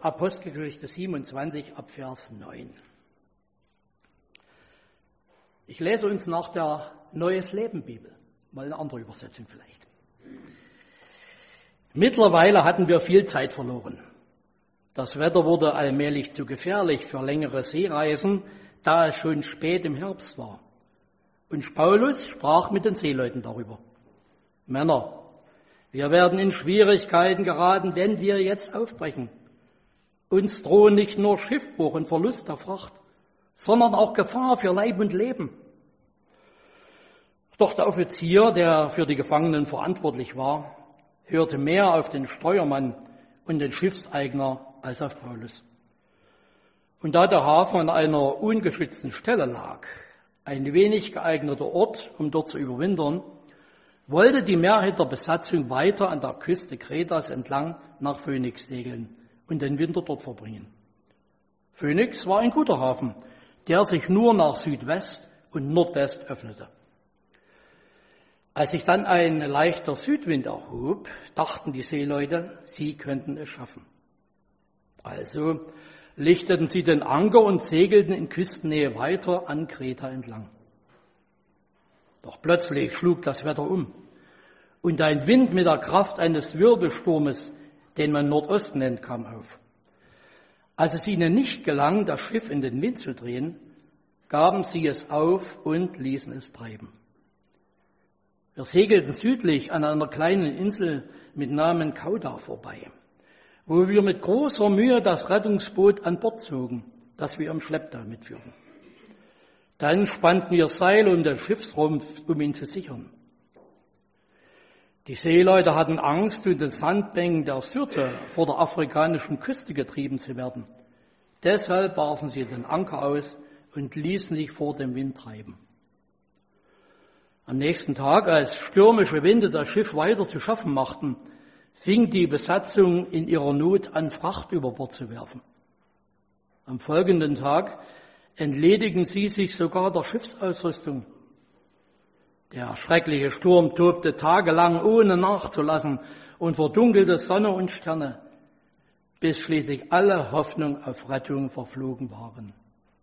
Apostelgeschichte 27 ab Vers 9. Ich lese uns nach der Neues Leben Bibel, mal eine andere Übersetzung vielleicht. Mittlerweile hatten wir viel Zeit verloren. Das Wetter wurde allmählich zu gefährlich für längere Seereisen, da es schon spät im Herbst war. Und Paulus sprach mit den Seeleuten darüber. Männer, wir werden in Schwierigkeiten geraten, wenn wir jetzt aufbrechen. Uns drohen nicht nur Schiffbruch und Verlust der Fracht, sondern auch Gefahr für Leib und Leben. Doch der Offizier, der für die Gefangenen verantwortlich war, hörte mehr auf den Steuermann und den Schiffseigner als auf Paulus. Und da der Hafen an einer ungeschützten Stelle lag, ein wenig geeigneter Ort, um dort zu überwintern, wollte die Mehrheit der Besatzung weiter an der Küste Kretas entlang nach Phönix segeln und den Winter dort verbringen. Phönix war ein guter Hafen, der sich nur nach Südwest und Nordwest öffnete. Als sich dann ein leichter Südwind erhob, dachten die Seeleute, sie könnten es schaffen. Also lichteten sie den Anker und segelten in Küstennähe weiter an Kreta entlang. Doch plötzlich schlug das Wetter um und ein Wind mit der Kraft eines Wirbelsturmes, den man Nordost nennt, kam auf. Als es ihnen nicht gelang, das Schiff in den Wind zu drehen, gaben sie es auf und ließen es treiben. Wir segelten südlich an einer kleinen Insel mit Namen Cauda vorbei, wo wir mit großer Mühe das Rettungsboot an Bord zogen, das wir im Schlepptau mitführten. Dann spannten wir Seile um den Schiffsrumpf, um ihn zu sichern. Die Seeleute hatten Angst, in den Sandbänken der Syrte vor der afrikanischen Küste getrieben zu werden. Deshalb warfen sie den Anker aus und ließen sich vor dem Wind treiben. Am nächsten Tag, als stürmische Winde das Schiff weiter zu schaffen machten, fing die Besatzung in ihrer Not an, Fracht über Bord zu werfen. Am folgenden Tag entledigen sie sich sogar der Schiffsausrüstung. Der schreckliche Sturm tobte tagelang ohne nachzulassen und verdunkelte Sonne und Sterne, bis schließlich alle Hoffnung auf Rettung verflogen waren.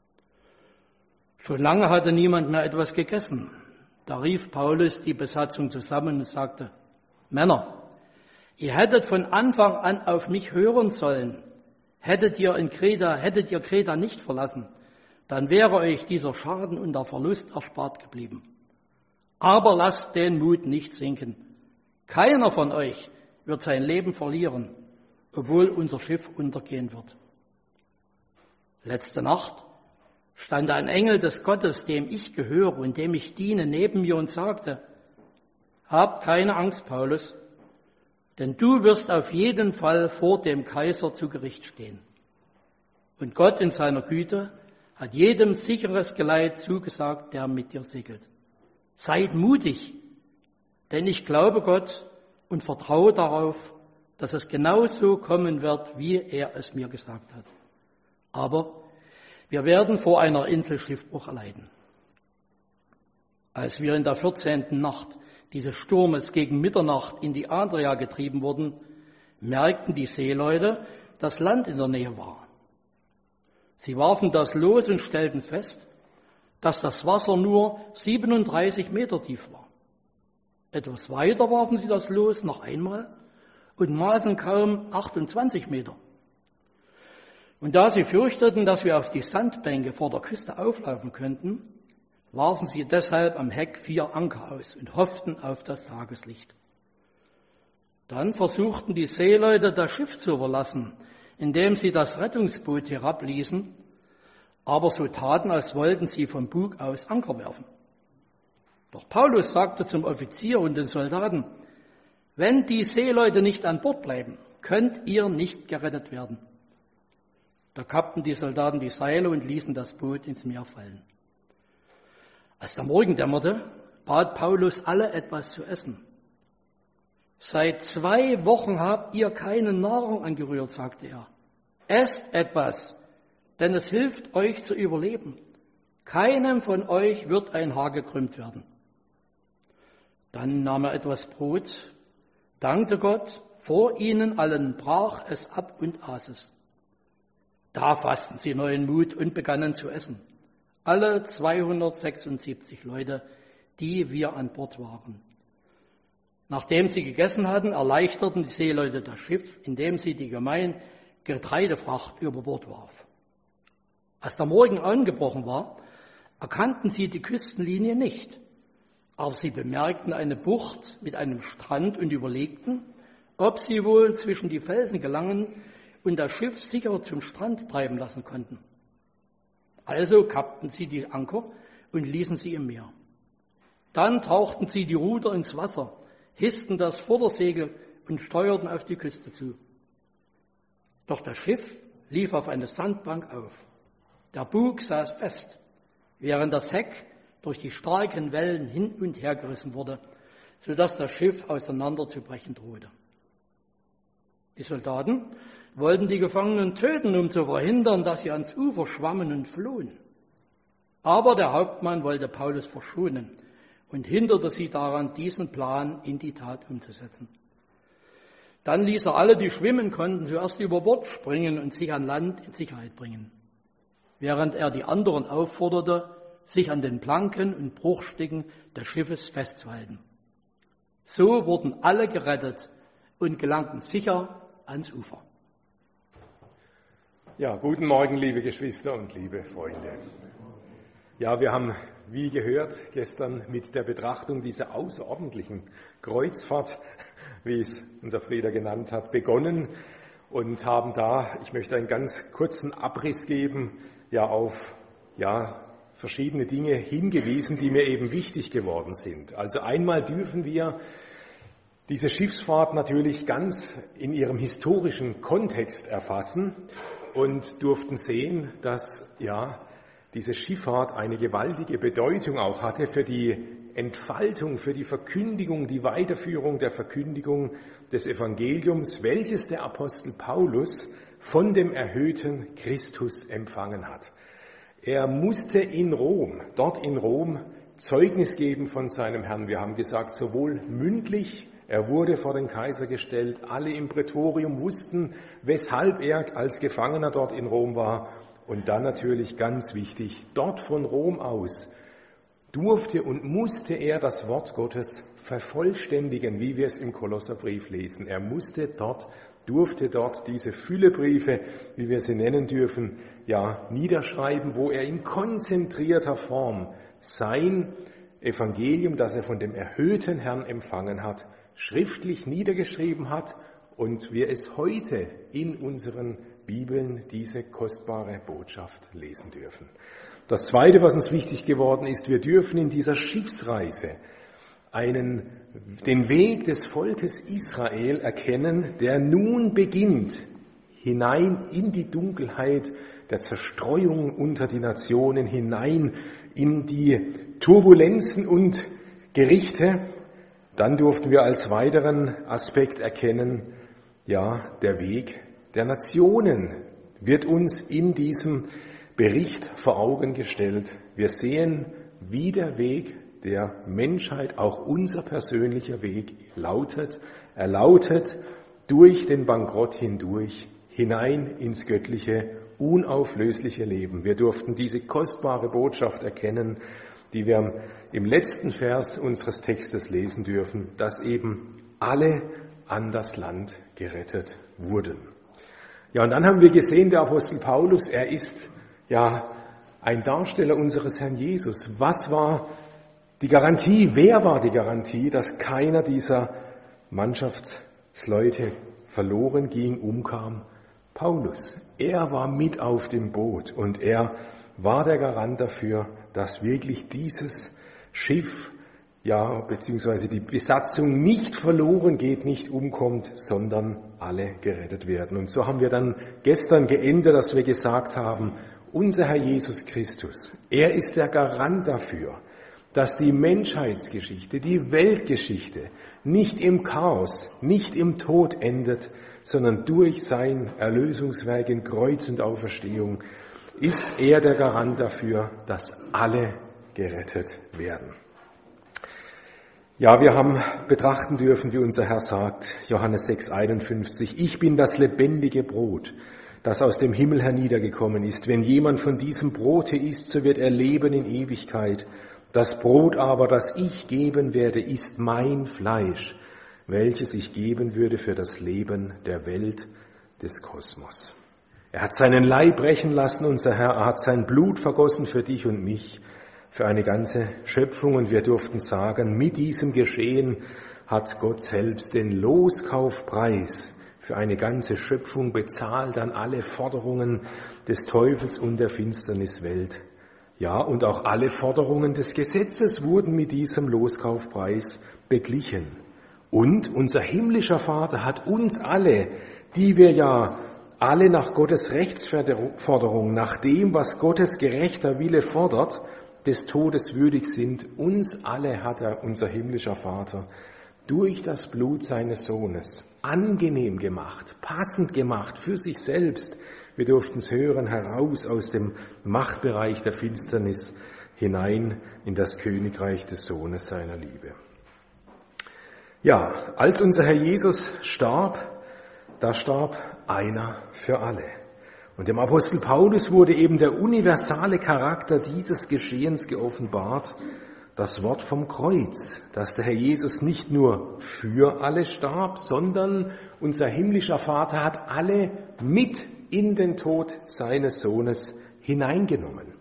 Schon lange hatte niemand mehr etwas gegessen. Da rief Paulus die Besatzung zusammen und sagte, Männer, ihr hättet von Anfang an auf mich hören sollen. Hättet ihr Kreta nicht verlassen, dann wäre euch dieser Schaden und der Verlust erspart geblieben. Aber lasst den Mut nicht sinken. Keiner von euch wird sein Leben verlieren, obwohl unser Schiff untergehen wird. Letzte Nacht stand ein Engel des Gottes, dem ich gehöre und dem ich diene, neben mir und sagte, hab keine Angst, Paulus, denn du wirst auf jeden Fall vor dem Kaiser zu Gericht stehen. Und Gott in seiner Güte hat jedem sicheres Geleit zugesagt, der mit dir segelt. Seid mutig, denn ich glaube Gott und vertraue darauf, dass es genauso kommen wird, wie er es mir gesagt hat. Aber wir werden vor einer Insel Schiffbruch erleiden. Als wir in der 14. Nacht dieses Sturmes gegen Mitternacht in die Adria getrieben wurden, merkten die Seeleute, dass Land in der Nähe war. Sie warfen das Los und stellten fest, dass das Wasser nur 37 Meter tief war. Etwas weiter warfen sie das Los noch einmal und maßen kaum 28 Meter. Und da sie fürchteten, dass wir auf die Sandbänke vor der Küste auflaufen könnten, warfen sie deshalb am Heck 4 Anker aus und hofften auf das Tageslicht. Dann versuchten die Seeleute, das Schiff zu verlassen, indem sie das Rettungsboot herabließen, aber so taten, als wollten sie vom Bug aus Anker werfen. Doch Paulus sagte zum Offizier und den Soldaten, wenn die Seeleute nicht an Bord bleiben, könnt ihr nicht gerettet werden. Da kappten die Soldaten die Seile und ließen das Boot ins Meer fallen. Als der Morgen dämmerte, bat Paulus alle etwas zu essen. Seit 2 Wochen habt ihr keine Nahrung angerührt, sagte er. Esst etwas, denn es hilft euch zu überleben. Keinem von euch wird ein Haar gekrümmt werden. Dann nahm er etwas Brot, dankte Gott vor ihnen allen, brach es ab und aß es. Da fassten sie neuen Mut und begannen zu essen. Alle 276 Leute, die wir an Bord waren. Nachdem sie gegessen hatten, erleichterten die Seeleute das Schiff, indem sie die gemeine Getreidefracht über Bord warf. Als der Morgen angebrochen war, erkannten sie die Küstenlinie nicht, aber sie bemerkten eine Bucht mit einem Strand und überlegten, ob sie wohl zwischen die Felsen gelangen und das Schiff sicher zum Strand treiben lassen konnten. Also kappten sie die Anker und ließen sie im Meer. Dann tauchten sie die Ruder ins Wasser, hissten das Vordersegel und steuerten auf die Küste zu. Doch das Schiff lief auf eine Sandbank auf. Der Bug saß fest, während das Heck durch die starken Wellen hin und her gerissen wurde, sodass das Schiff auseinanderzubrechen drohte. Die Soldaten wollten die Gefangenen töten, um zu verhindern, dass sie ans Ufer schwammen und flohen. Aber der Hauptmann wollte Paulus verschonen und hinderte sie daran, diesen Plan in die Tat umzusetzen. Dann ließ er alle, die schwimmen konnten, zuerst über Bord springen und sich an Land in Sicherheit bringen, während er die anderen aufforderte, sich an den Planken und Bruchstücken des Schiffes festzuhalten. So wurden alle gerettet und gelangten sicher ans Ufer. Ja, guten Morgen, liebe Geschwister und liebe Freunde. Ja, wir haben, wie gehört, gestern mit der Betrachtung dieser außerordentlichen Kreuzfahrt, wie es unser Frieder genannt hat, begonnen und haben da, ich möchte einen ganz kurzen Abriss geben, auf verschiedene Dinge hingewiesen, die mir eben wichtig geworden sind. Also einmal dürfen wir diese Schiffsfahrt natürlich ganz in ihrem historischen Kontext erfassen und durften sehen, dass diese Schifffahrt eine gewaltige Bedeutung auch hatte für die Entfaltung, für die Verkündigung, die Weiterführung der Verkündigung des Evangeliums, welches der Apostel Paulus von dem erhöhten Christus empfangen hat. Er musste dort in Rom, Zeugnis geben von seinem Herrn. Wir haben gesagt, sowohl mündlich, er wurde vor den Kaiser gestellt, alle im Prätorium wussten, weshalb er als Gefangener dort in Rom war. Und dann natürlich ganz wichtig, dort von Rom aus durfte und musste er das Wort Gottes vervollständigen, wie wir es im Kolosserbrief lesen. Er durfte dort diese Füllebriefe, wie wir sie nennen dürfen, niederschreiben, wo er in konzentrierter Form sein Evangelium, das er von dem erhöhten Herrn empfangen hat, schriftlich niedergeschrieben hat und wir es heute in unseren Bibeln diese kostbare Botschaft lesen dürfen. Das Zweite, was uns wichtig geworden ist, wir dürfen in dieser Schiffsreise den Weg des Volkes Israel erkennen, der nun beginnt, hinein in die Dunkelheit der Zerstreuung unter die Nationen, hinein in die Turbulenzen und Gerichte. Dann durften wir als weiteren Aspekt erkennen, der Weg der Nationen wird uns in diesem Bericht vor Augen gestellt. Wir sehen, wie der Weg der Menschheit, auch unser persönlicher Weg, lautet. Er lautet durch den Bankrott hindurch, hinein ins göttliche, unauflösliche Leben. Wir durften diese kostbare Botschaft erkennen, die wir im letzten Vers unseres Textes lesen dürfen, dass eben alle an das Land gerettet wurden. Ja, und dann haben wir gesehen, der Apostel Paulus, er ist ein Darsteller unseres Herrn Jesus. Was war die Garantie? Wer war die Garantie, dass keiner dieser Mannschaftsleute verloren ging, umkam? Paulus. Er war mit auf dem Boot und er war der Garant dafür, dass wirklich dieses Schiff, beziehungsweise die Besatzung nicht verloren geht, nicht umkommt, sondern alle gerettet werden. Und so haben wir dann gestern geendet, dass wir gesagt haben, unser Herr Jesus Christus, er ist der Garant dafür, dass die Menschheitsgeschichte, die Weltgeschichte nicht im Chaos, nicht im Tod endet, sondern durch sein Erlösungswerk in Kreuz und Auferstehung ist er der Garant dafür, dass alle gerettet werden. Ja, wir haben betrachten dürfen, wie unser Herr sagt, Johannes 6,51, ich bin das lebendige Brot. das aus dem Himmel herniedergekommen ist. Wenn jemand von diesem Brote isst, so wird er leben in Ewigkeit. Das Brot aber, das ich geben werde, ist mein Fleisch, welches ich geben würde für das Leben der Welt, des Kosmos. Er hat seinen Leib brechen lassen, unser Herr, er hat sein Blut vergossen für dich und mich, für eine ganze Schöpfung. Und wir durften sagen, mit diesem Geschehen hat Gott selbst den Loskaufpreis für eine ganze Schöpfung bezahlt an alle Forderungen des Teufels und der Finsterniswelt. Ja, und auch alle Forderungen des Gesetzes wurden mit diesem Loskaufpreis beglichen. Und unser himmlischer Vater hat uns alle, die wir ja alle nach Gottes Rechtsforderung, nach dem, was Gottes gerechter Wille fordert, des Todes würdig sind, uns alle hat er, unser himmlischer Vater, durch das Blut seines Sohnes angenehm gemacht, passend gemacht für sich selbst. Wir durften es hören, heraus aus dem Machtbereich der Finsternis hinein in das Königreich des Sohnes seiner Liebe. Ja, als unser Herr Jesus starb, da starb einer für alle. Und dem Apostel Paulus wurde eben der universale Charakter dieses Geschehens geoffenbart, das Wort vom Kreuz, dass der Herr Jesus nicht nur für alle starb, sondern unser himmlischer Vater hat alle mit in den Tod seines Sohnes hineingenommen.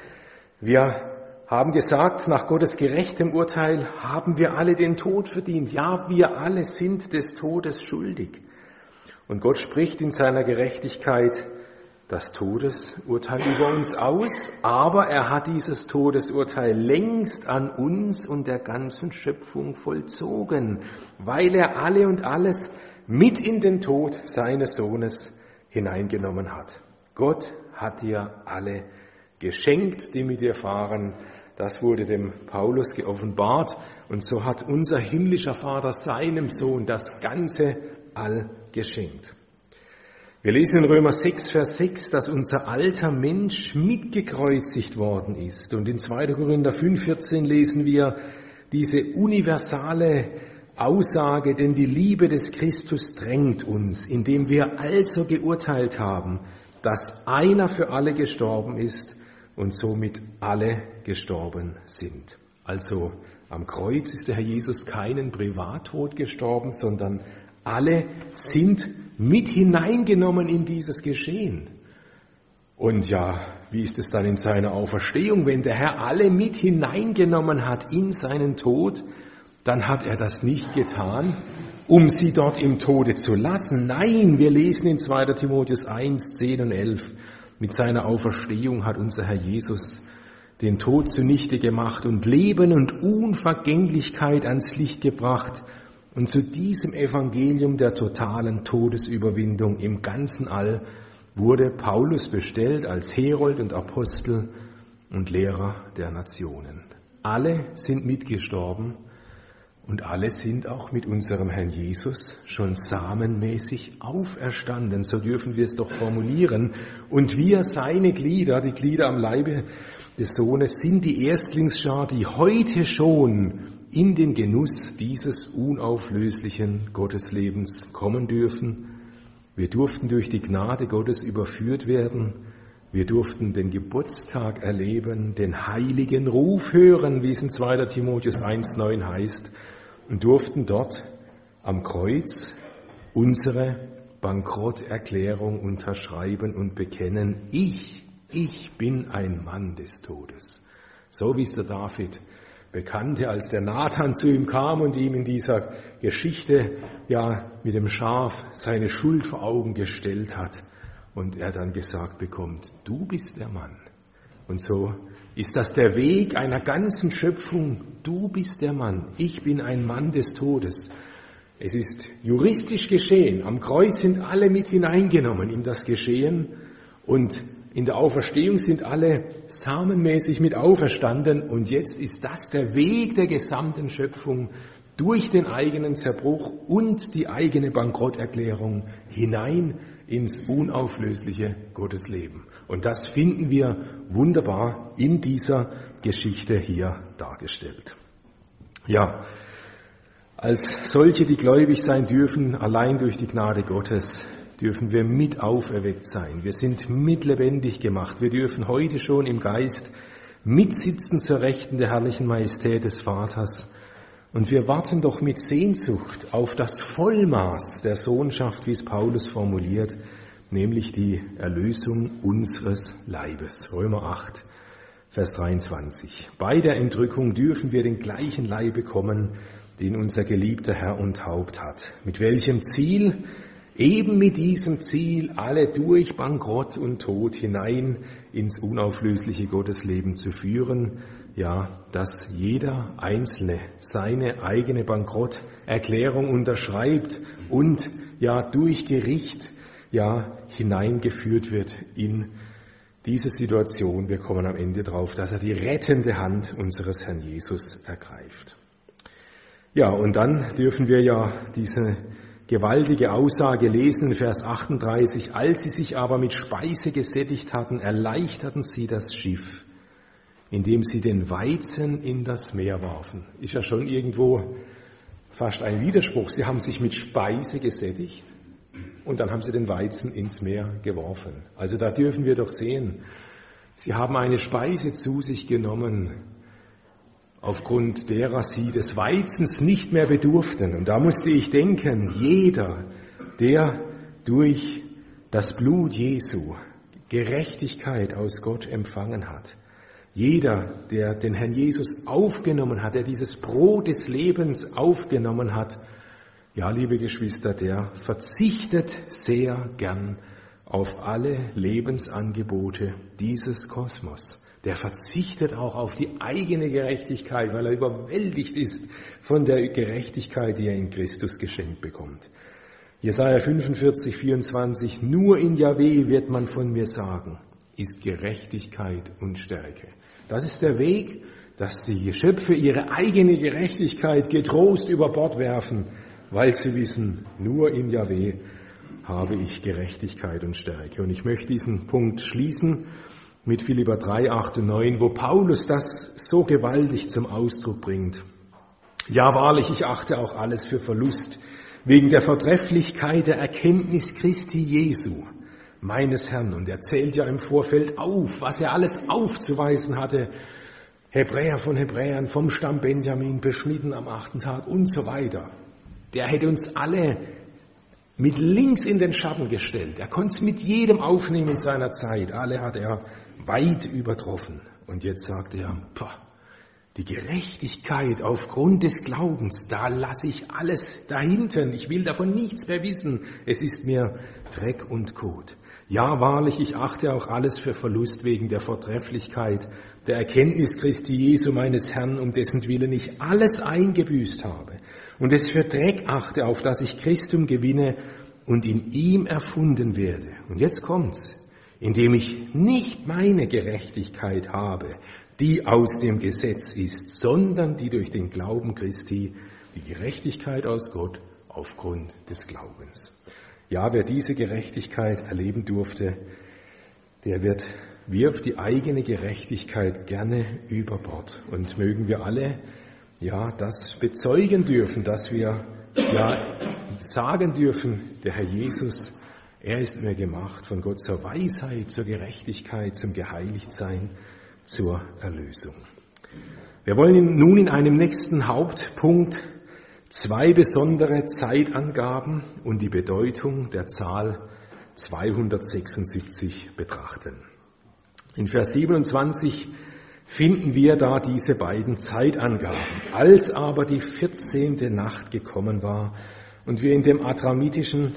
Wir haben gesagt, nach Gottes gerechtem Urteil haben wir alle den Tod verdient. Ja, wir alle sind des Todes schuldig. Und Gott spricht in seiner Gerechtigkeit das Todesurteil über uns aus, aber er hat dieses Todesurteil längst an uns und der ganzen Schöpfung vollzogen, weil er alle und alles mit in den Tod seines Sohnes hineingenommen hat. Gott hat dir alle geschenkt, die mit dir fahren. Das wurde dem Paulus geoffenbart und so hat unser himmlischer Vater seinem Sohn das ganze All geschenkt. Wir lesen in Römer 6, Vers 6, dass unser alter Mensch mitgekreuzigt worden ist. Und in 2. Korinther 5, 14 lesen wir diese universale Aussage, denn die Liebe des Christus drängt uns, indem wir also geurteilt haben, dass einer für alle gestorben ist und somit alle gestorben sind. Also am Kreuz ist der Herr Jesus keinen Privattod gestorben, sondern alle sind mit hineingenommen in dieses Geschehen. Und ja, wie ist es dann in seiner Auferstehung? Wenn der Herr alle mit hineingenommen hat in seinen Tod, dann hat er das nicht getan, um sie dort im Tode zu lassen. Nein, wir lesen in 2. Timotheus 1, 10 und 11, mit seiner Auferstehung hat unser Herr Jesus den Tod zunichte gemacht und Leben und Unvergänglichkeit ans Licht gebracht. Und zu diesem Evangelium der totalen Todesüberwindung im ganzen All wurde Paulus bestellt als Herold und Apostel und Lehrer der Nationen. Alle sind mitgestorben und alle sind auch mit unserem Herrn Jesus schon samenmäßig auferstanden. So dürfen wir es doch formulieren. Und wir, seine Glieder, die Glieder am Leibe des Sohnes, sind die Erstlingsschar, die heute schon in den Genuss dieses unauflöslichen Gotteslebens kommen dürfen. Wir durften durch die Gnade Gottes überführt werden. Wir durften den Geburtstag erleben, den heiligen Ruf hören, wie es in 2. Timotheus 1,9 heißt, und durften dort am Kreuz unsere Bankrotterklärung unterschreiben und bekennen, ich bin ein Mann des Todes. So wie es der David bekannte, als der Nathan zu ihm kam und ihm in dieser Geschichte ja mit dem Schaf seine Schuld vor Augen gestellt hat und er dann gesagt bekommt, du bist der Mann. Und so ist das der Weg einer ganzen Schöpfung. Du bist der Mann. Ich bin ein Mann des Todes. Es ist juristisch geschehen. Am Kreuz sind alle mit hineingenommen in das Geschehen und in der Auferstehung sind alle samenmäßig mit auferstanden und jetzt ist das der Weg der gesamten Schöpfung durch den eigenen Zerbruch und die eigene Bankrotterklärung hinein ins unauflösliche Gottesleben. Und das finden wir wunderbar in dieser Geschichte hier dargestellt. Ja, als solche, die gläubig sein dürfen, allein durch die Gnade Gottes, dürfen wir mit auferweckt sein. Wir sind mit lebendig gemacht. Wir dürfen heute schon im Geist mitsitzen zur Rechten der herrlichen Majestät des Vaters. Und wir warten doch mit Sehnsucht auf das Vollmaß der Sohnschaft, wie es Paulus formuliert, nämlich die Erlösung unseres Leibes. Römer 8, Vers 23. Bei der Entrückung dürfen wir den gleichen Leib bekommen, den unser geliebter Herr und Haupt hat. Mit welchem Ziel? Eben mit diesem Ziel, alle durch Bankrott und Tod hinein ins unauflösliche Gottesleben zu führen, ja, dass jeder Einzelne seine eigene Bankrotterklärung unterschreibt und ja durch Gericht ja hineingeführt wird in diese Situation. Wir kommen am Ende drauf, dass er die rettende Hand unseres Herrn Jesus ergreift. Ja, und dann dürfen wir ja diese gewaltige Aussage lesen in Vers 38. Als sie sich aber mit Speise gesättigt hatten, erleichterten sie das Schiff, indem sie den Weizen in das Meer warfen. Ist ja schon irgendwo fast ein Widerspruch. Sie haben sich mit Speise gesättigt und dann haben sie den Weizen ins Meer geworfen. Also da dürfen wir doch sehen, sie haben eine Speise zu sich genommen, aufgrund derer sie des Weizens nicht mehr bedurften. Und da musste ich denken, jeder, der durch das Blut Jesu Gerechtigkeit aus Gott empfangen hat, jeder, der den Herrn Jesus aufgenommen hat, der dieses Brot des Lebens aufgenommen hat, ja, liebe Geschwister, der verzichtet sehr gern auf alle Lebensangebote dieses Kosmos. Der verzichtet auch auf die eigene Gerechtigkeit, weil er überwältigt ist von der Gerechtigkeit, die er in Christus geschenkt bekommt. Jesaja 45, 24, nur in Jahwe wird man von mir sagen, ist Gerechtigkeit und Stärke. Das ist der Weg, dass die Geschöpfe ihre eigene Gerechtigkeit getrost über Bord werfen, weil sie wissen, nur in Jahwe habe ich Gerechtigkeit und Stärke. Und ich möchte diesen Punkt schließen mit Philipper 3, 8 und 9, wo Paulus das so gewaltig zum Ausdruck bringt. Ja, wahrlich, ich achte auch alles für Verlust, wegen der Vortrefflichkeit der Erkenntnis Christi Jesu, meines Herrn. Und er zählt ja im Vorfeld auf, was er alles aufzuweisen hatte. Hebräer von Hebräern, vom Stamm Benjamin, beschnitten am 8. Tag und so weiter. Der hätte uns alle mit links in den Schatten gestellt. Er konnte es mit jedem aufnehmen in seiner Zeit. Alle hat er weit übertroffen. Und jetzt sagt er, die Gerechtigkeit aufgrund des Glaubens, da lasse ich alles dahinten. Ich will davon nichts mehr wissen. Es ist mir Dreck und Kot. Ja, wahrlich, ich achte auch alles für Verlust wegen der Vortrefflichkeit, der Erkenntnis Christi Jesu meines Herrn, um dessen Willen ich alles eingebüßt habe und es für Dreck achte, auf dass ich Christum gewinne und in ihm erfunden werde. Und jetzt kommt's, indem ich nicht meine Gerechtigkeit habe, die aus dem Gesetz ist, sondern die durch den Glauben Christi, die Gerechtigkeit aus Gott aufgrund des Glaubens. Ja, wer diese Gerechtigkeit erleben durfte, der wirft die eigene Gerechtigkeit gerne über Bord. Und mögen wir alle, das bezeugen dürfen, dass wir, sagen dürfen, der Herr Jesus, er ist mir gemacht von Gott zur Weisheit, zur Gerechtigkeit, zum Geheiligtsein, zur Erlösung. Wir wollen nun in einem nächsten Hauptpunkt 2 besondere Zeitangaben und die Bedeutung der Zahl 276 betrachten. In Vers 27 finden wir da diese beiden Zeitangaben. Als aber die 14. Nacht gekommen war und wir in dem Adriatischen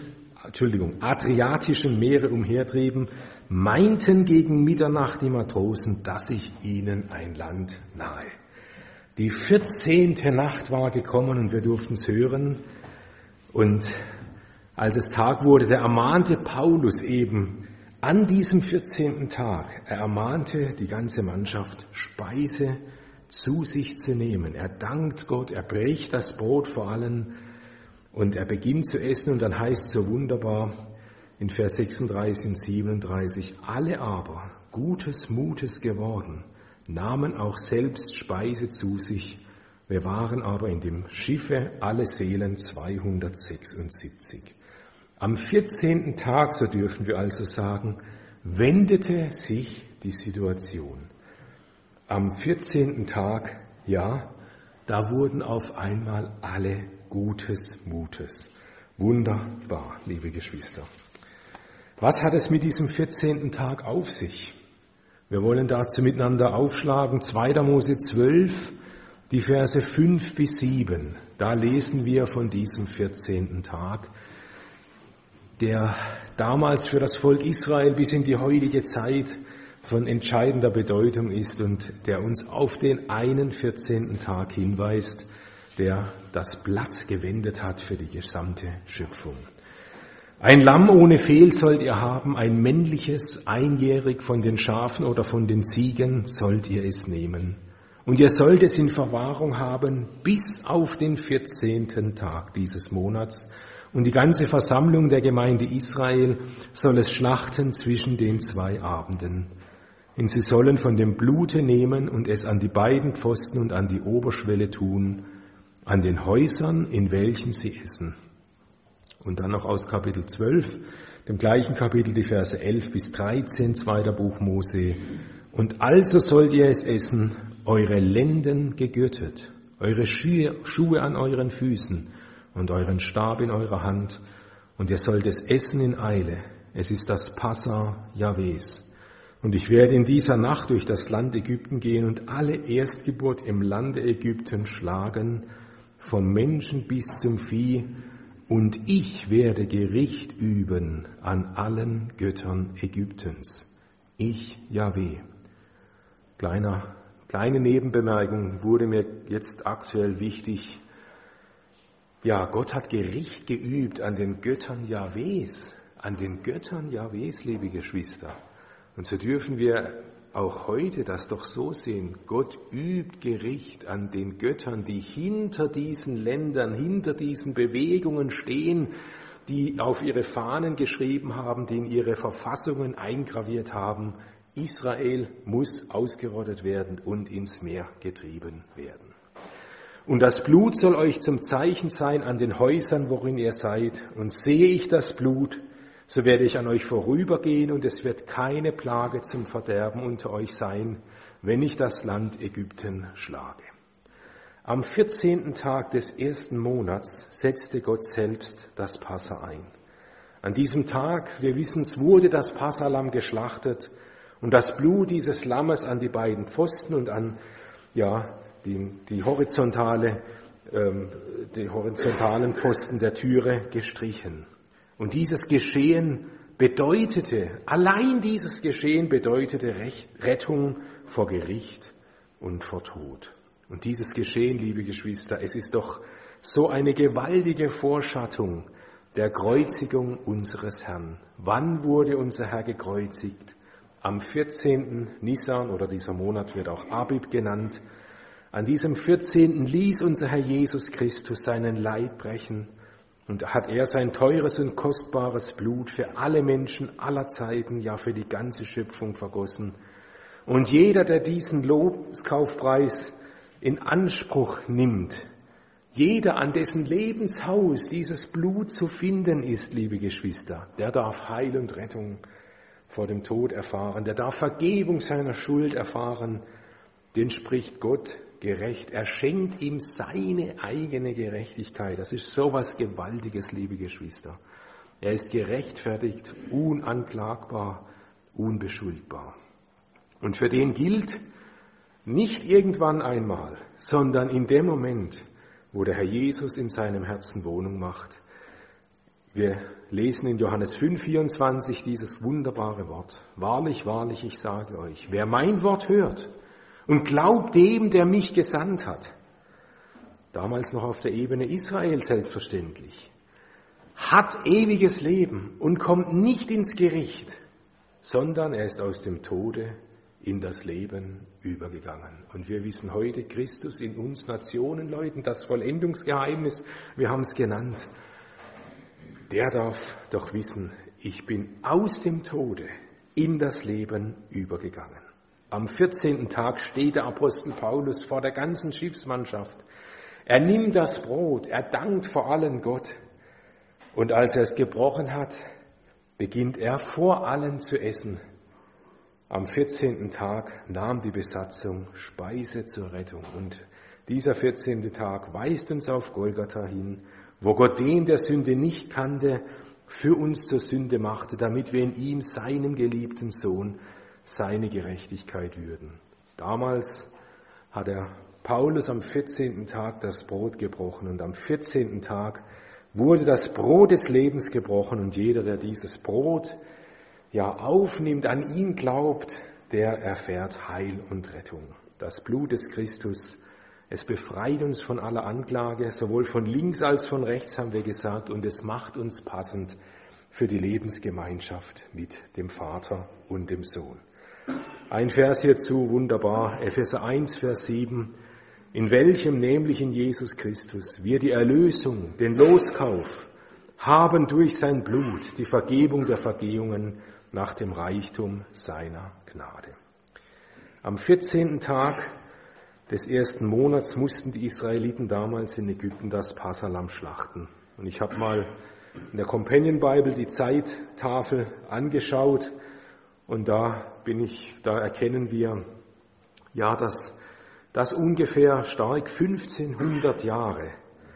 Meere umhertrieben, meinten gegen Mitternacht die Matrosen, dass sich ihnen ein Land nahe. Die 14. Nacht war gekommen und wir durften es hören. Und als es Tag wurde, da ermahnte Paulus eben an diesem 14. Tag, er ermahnte die ganze Mannschaft, Speise zu sich zu nehmen. Er dankt Gott, er bricht das Brot vor allen und er beginnt zu essen. Und dann heißt es so wunderbar in Vers 36 und 37, alle aber, gutes Mutes geworden, nahmen auch selbst Speise zu sich. Wir waren aber in dem Schiffe alle Seelen 276. Am 14. Tag, so dürfen wir also sagen, wendete sich die Situation. Am 14. Tag, ja, da wurden auf einmal alle gutes Mutes. Wunderbar, liebe Geschwister. Was hat es mit diesem 14. Tag auf sich? Wir wollen dazu miteinander aufschlagen, 2. Mose 12, die Verse 5 bis 7. Da lesen wir von diesem 14. Tag, der damals für das Volk Israel bis in die heutige Zeit von entscheidender Bedeutung ist und der uns auf den einen 14. Tag hinweist, der das Blatt gewendet hat für die gesamte Schöpfung. Ein Lamm ohne Fehl sollt ihr haben, ein männliches, einjährig von den Schafen oder von den Ziegen sollt ihr es nehmen. Und ihr sollt es in Verwahrung haben bis auf den 14. Tag dieses Monats. Und die ganze Versammlung der Gemeinde Israel soll es schlachten zwischen den 2 Abenden. Und sie sollen von dem Blute nehmen und es an die beiden Pfosten und an die Oberschwelle tun, an den Häusern, in welchen sie essen. Und dann noch aus Kapitel 12, dem gleichen Kapitel, die Verse 11 bis 13, 2. Buch Mose. Und also sollt ihr es essen, eure Lenden gegürtet, eure Schuhe an euren Füßen und euren Stab in eurer Hand. Und ihr sollt es essen in Eile. Es ist das Passa Jahwes. Und ich werde in dieser Nacht durch das Land Ägypten gehen und alle Erstgeburt im Lande Ägypten schlagen, vom Menschen bis zum Vieh. Und ich werde Gericht üben an allen Göttern Ägyptens. Ich, Jahwe. Kleine Nebenbemerkung wurde mir jetzt aktuell wichtig. Ja, Gott hat Gericht geübt an den Göttern Jahwes. An den Göttern Jahwes, liebe Geschwister. Und so dürfen wir auch heute das doch so sehen. Gott übt Gericht an den Göttern, die hinter diesen Ländern, hinter diesen Bewegungen stehen, die auf ihre Fahnen geschrieben haben, die in ihre Verfassungen eingraviert haben. Israel muss ausgerottet werden und ins Meer getrieben werden. Und das Blut soll euch zum Zeichen sein an den Häusern, worin ihr seid. Und sehe ich das Blut, so werde ich an euch vorübergehen und es wird keine Plage zum Verderben unter euch sein, wenn ich das Land Ägypten schlage. Am 14. Tag des 1. Monats setzte Gott selbst das Passa ein. An diesem Tag, wir wissen es, wurde das Passalamm geschlachtet und das Blut dieses Lammes an die beiden Pfosten und an die horizontalen Pfosten der Türe gestrichen. Und dieses Geschehen allein dieses Geschehen bedeutete Rettung vor Gericht und vor Tod. Und dieses Geschehen, liebe Geschwister, es ist doch so eine gewaltige Vorschattung der Kreuzigung unseres Herrn. Wann wurde unser Herr gekreuzigt? Am 14. Nisan, oder dieser Monat wird auch Abib genannt. An diesem 14. ließ unser Herr Jesus Christus seinen Leib brechen und hat er sein teures und kostbares Blut für alle Menschen aller Zeiten, ja für die ganze Schöpfung vergossen. Und jeder, der diesen Loskaufpreis in Anspruch nimmt, jeder, an dessen Lebenshaus dieses Blut zu finden ist, liebe Geschwister, der darf Heil und Rettung vor dem Tod erfahren, der darf Vergebung seiner Schuld erfahren, den spricht Gott gerecht. Er schenkt ihm seine eigene Gerechtigkeit. Das ist so was Gewaltiges, liebe Geschwister. Er ist gerechtfertigt, unanklagbar, unbeschuldbar. Und für den gilt nicht irgendwann einmal, sondern in dem Moment, wo der Herr Jesus in seinem Herzen Wohnung macht. Wir lesen in Johannes 5,24 dieses wunderbare Wort. Wahrlich, wahrlich, ich sage euch, wer mein Wort hört und glaubt dem, der mich gesandt hat, damals noch auf der Ebene Israel selbstverständlich, hat ewiges Leben und kommt nicht ins Gericht, sondern er ist aus dem Tode in das Leben übergegangen. Und wir wissen heute, Christus in uns Nationenleuten, das Vollendungsgeheimnis, wir haben es genannt, der darf doch wissen, ich bin aus dem Tode in das Leben übergegangen. Am 14. Tag steht der Apostel Paulus vor der ganzen Schiffsmannschaft. Er nimmt das Brot, er dankt vor allen Gott Und als er es gebrochen hat, beginnt er vor allen zu essen. Am 14. Tag nahm die Besatzung Speise zur Rettung. Und dieser 14. Tag weist uns auf Golgatha hin, wo Gott den, der Sünde nicht kannte, für uns zur Sünde machte, damit wir in ihm, seinem geliebten Sohn, seine Gerechtigkeit würden. Damals hat Paulus am 14. Tag das Brot gebrochen und am 14. Tag wurde das Brot des Lebens gebrochen und jeder, der dieses Brot aufnimmt, an ihn glaubt, der erfährt Heil und Rettung. Das Blut des Christus, es befreit uns von aller Anklage, sowohl von links als von rechts, haben wir gesagt, und es macht uns passend für die Lebensgemeinschaft mit dem Vater und dem Sohn. Ein Vers hierzu, wunderbar, Epheser 1, Vers 7, in welchem nämlich in Jesus Christus wir die Erlösung, den Loskauf, haben durch sein Blut die Vergebung der Vergehungen nach dem Reichtum seiner Gnade. Am 14. Tag des ersten Monats mussten die Israeliten damals in Ägypten das Passahlamm schlachten. Und ich habe mal in der Companion Bible die Zeittafel angeschaut und da erkennen wir, dass das ungefähr stark 1500 Jahre,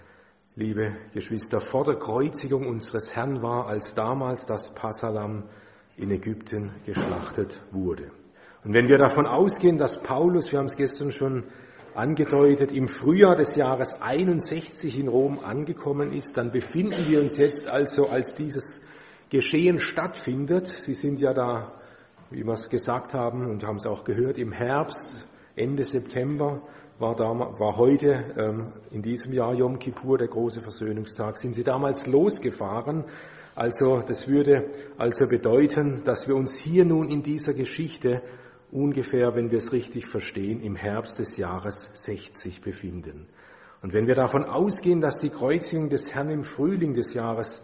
liebe Geschwister, vor der Kreuzigung unseres Herrn war, als damals das Passahlamm in Ägypten geschlachtet wurde. Und wenn wir davon ausgehen, dass Paulus, wir haben es gestern schon angedeutet, im Frühjahr des Jahres 61 in Rom angekommen ist, dann befinden wir uns jetzt also, als dieses Geschehen stattfindet. Sie sind ja da, wie wir es gesagt haben und haben es auch gehört, im Herbst, Ende September war heute in diesem Jahr Yom Kippur, der große Versöhnungstag, sind sie damals losgefahren. Also das würde also bedeuten, dass wir uns hier nun in dieser Geschichte ungefähr, wenn wir es richtig verstehen, im Herbst des Jahres 60 befinden. Und wenn wir davon ausgehen, dass die Kreuzigung des Herrn im Frühling des Jahres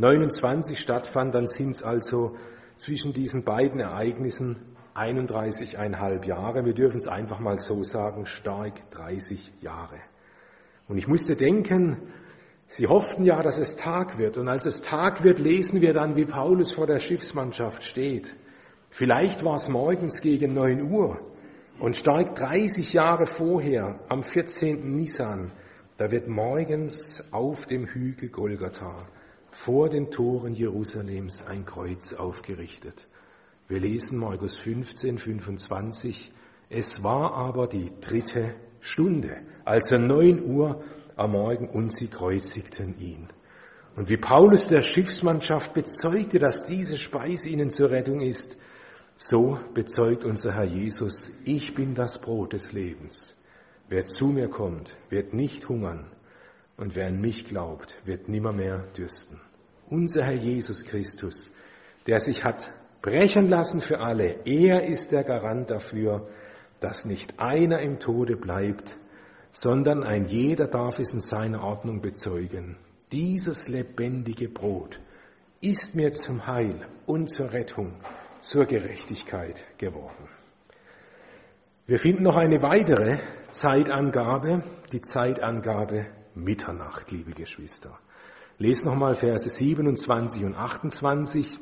29 stattfand, dann sind es also zwischen diesen beiden Ereignissen 31,5 Jahre. Wir dürfen es einfach mal so sagen, stark 30 Jahre. Und ich musste denken, sie hofften ja, dass es Tag wird. Und als es Tag wird, lesen wir dann, wie Paulus vor der Schiffsmannschaft steht. Vielleicht war es morgens gegen 9 Uhr und stark 30 Jahre vorher, am 14. Nisan, da wird morgens auf dem Hügel Golgatha vor den Toren Jerusalems ein Kreuz aufgerichtet. Wir lesen Markus 15, 25. Es war aber die 3. Stunde, also 9 Uhr am Morgen, und sie kreuzigten ihn. Und wie Paulus der Schiffsmannschaft bezeugte, dass diese Speise ihnen zur Rettung ist, so bezeugt unser Herr Jesus, ich bin das Brot des Lebens. Wer zu mir kommt, wird nicht hungern, und wer an mich glaubt, wird nimmermehr dürsten. Unser Herr Jesus Christus, der sich hat brechen lassen für alle, er ist der Garant dafür, dass nicht einer im Tode bleibt, sondern ein jeder darf es in seiner Ordnung bezeugen. Dieses lebendige Brot ist mir zum Heil und zur Rettung, zur Gerechtigkeit geworden. Wir finden noch eine weitere Zeitangabe, die Zeitangabe Mitternacht, liebe Geschwister. Lest nochmal Verse 27 und 28.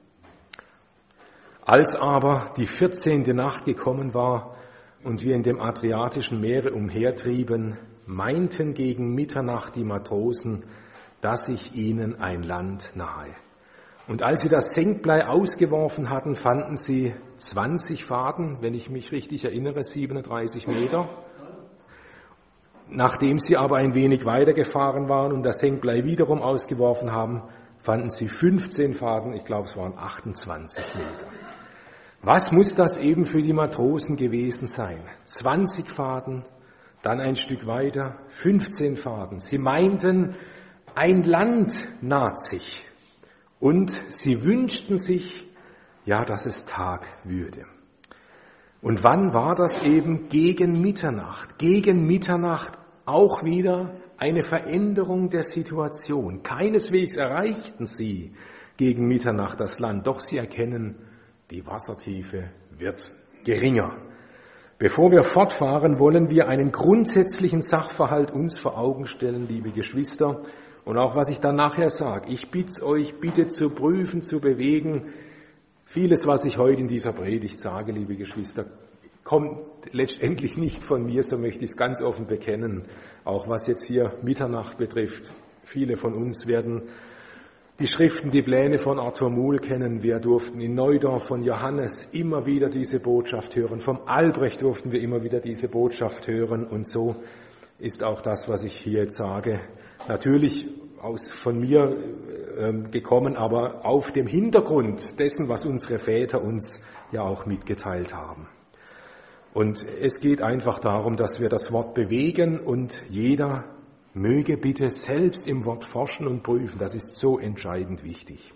Als aber die 14. Nacht gekommen war und wir in dem Adriatischen Meere umhertrieben, meinten gegen Mitternacht die Matrosen, dass sich ihnen ein Land nahe. Und als sie das Senkblei ausgeworfen hatten, fanden sie 20 Faden, wenn ich mich richtig erinnere, 37 Meter. Nachdem sie aber ein wenig weitergefahren waren und das Senkblei wiederum ausgeworfen haben, fanden sie 15 Faden, ich glaube es waren 28 Meter. Was muss das eben für die Matrosen gewesen sein? 20 Faden, dann ein Stück weiter, 15 Faden. Sie meinten, ein Land naht sich. Und sie wünschten sich, dass es Tag würde. Und wann war das eben? Gegen Mitternacht. Gegen Mitternacht auch wieder eine Veränderung der Situation. Keineswegs erreichten sie gegen Mitternacht das Land, doch sie erkennen, die Wassertiefe wird geringer. Bevor wir fortfahren, wollen wir einen grundsätzlichen Sachverhalt uns vor Augen stellen, liebe Geschwister. Und auch was ich dann nachher sage, ich bitte euch, bitte zu prüfen, zu bewegen. Vieles, was ich heute in dieser Predigt sage, liebe Geschwister, kommt letztendlich nicht von mir, so möchte ich es ganz offen bekennen. Auch was jetzt hier Mitternacht betrifft. Viele von uns werden die Schriften, die Pläne von Arthur Muhl kennen. Wir durften in Neudorf von Johannes immer wieder diese Botschaft hören. Vom Albrecht durften wir immer wieder diese Botschaft hören. Und so ist auch das, was ich hier jetzt sage, natürlich von mir gekommen, aber auf dem Hintergrund dessen, was unsere Väter uns ja auch mitgeteilt haben. Und es geht einfach darum, dass wir das Wort bewegen und jeder möge bitte selbst im Wort forschen und prüfen. Das ist so entscheidend wichtig.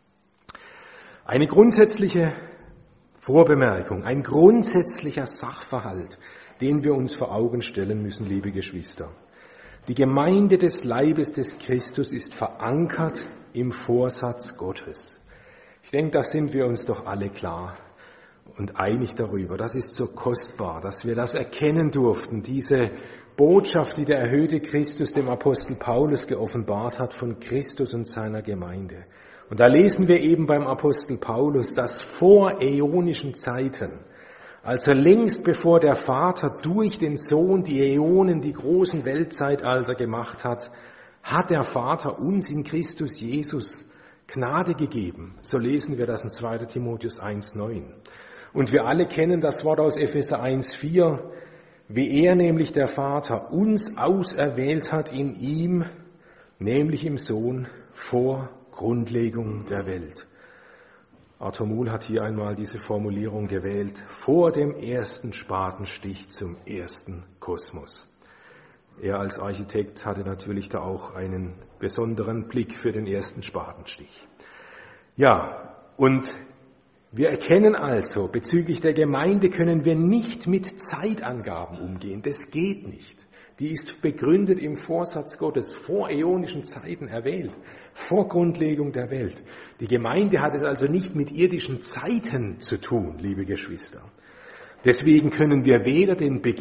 Eine grundsätzliche Vorbemerkung, ein grundsätzlicher Sachverhalt, den wir uns vor Augen stellen müssen, liebe Geschwister. Die Gemeinde des Leibes des Christus ist verankert im Vorsatz Gottes. Ich denke, da sind wir uns doch alle klar und einig darüber. Das ist so kostbar, dass wir das erkennen durften, diese Botschaft, die der erhöhte Christus dem Apostel Paulus geoffenbart hat von Christus und seiner Gemeinde. Und da lesen wir eben beim Apostel Paulus, dass vor äonischen Zeiten, also längst bevor der Vater durch den Sohn die Äonen, die großen Weltzeitalter gemacht hat, hat der Vater uns in Christus Jesus Gnade gegeben. So lesen wir das in 2. Timotheus 1,9. Und wir alle kennen das Wort aus Epheser 1,4, wie er nämlich der Vater uns auserwählt hat in ihm, nämlich im Sohn, vor Grundlegung der Welt. Arthur Muhl hat hier einmal diese Formulierung gewählt, vor dem ersten Spatenstich zum ersten Kosmos. Er als Architekt hatte natürlich da auch einen besonderen Blick für den ersten Spatenstich. Ja, und wir erkennen also, bezüglich der Gemeinde können wir nicht mit Zeitangaben umgehen. Das geht nicht. Die ist begründet im Vorsatz Gottes, vor äonischen Zeiten erwählt, vor Grundlegung der Welt. Die Gemeinde hat es also nicht mit irdischen Zeiten zu tun, liebe Geschwister. Deswegen konnte weder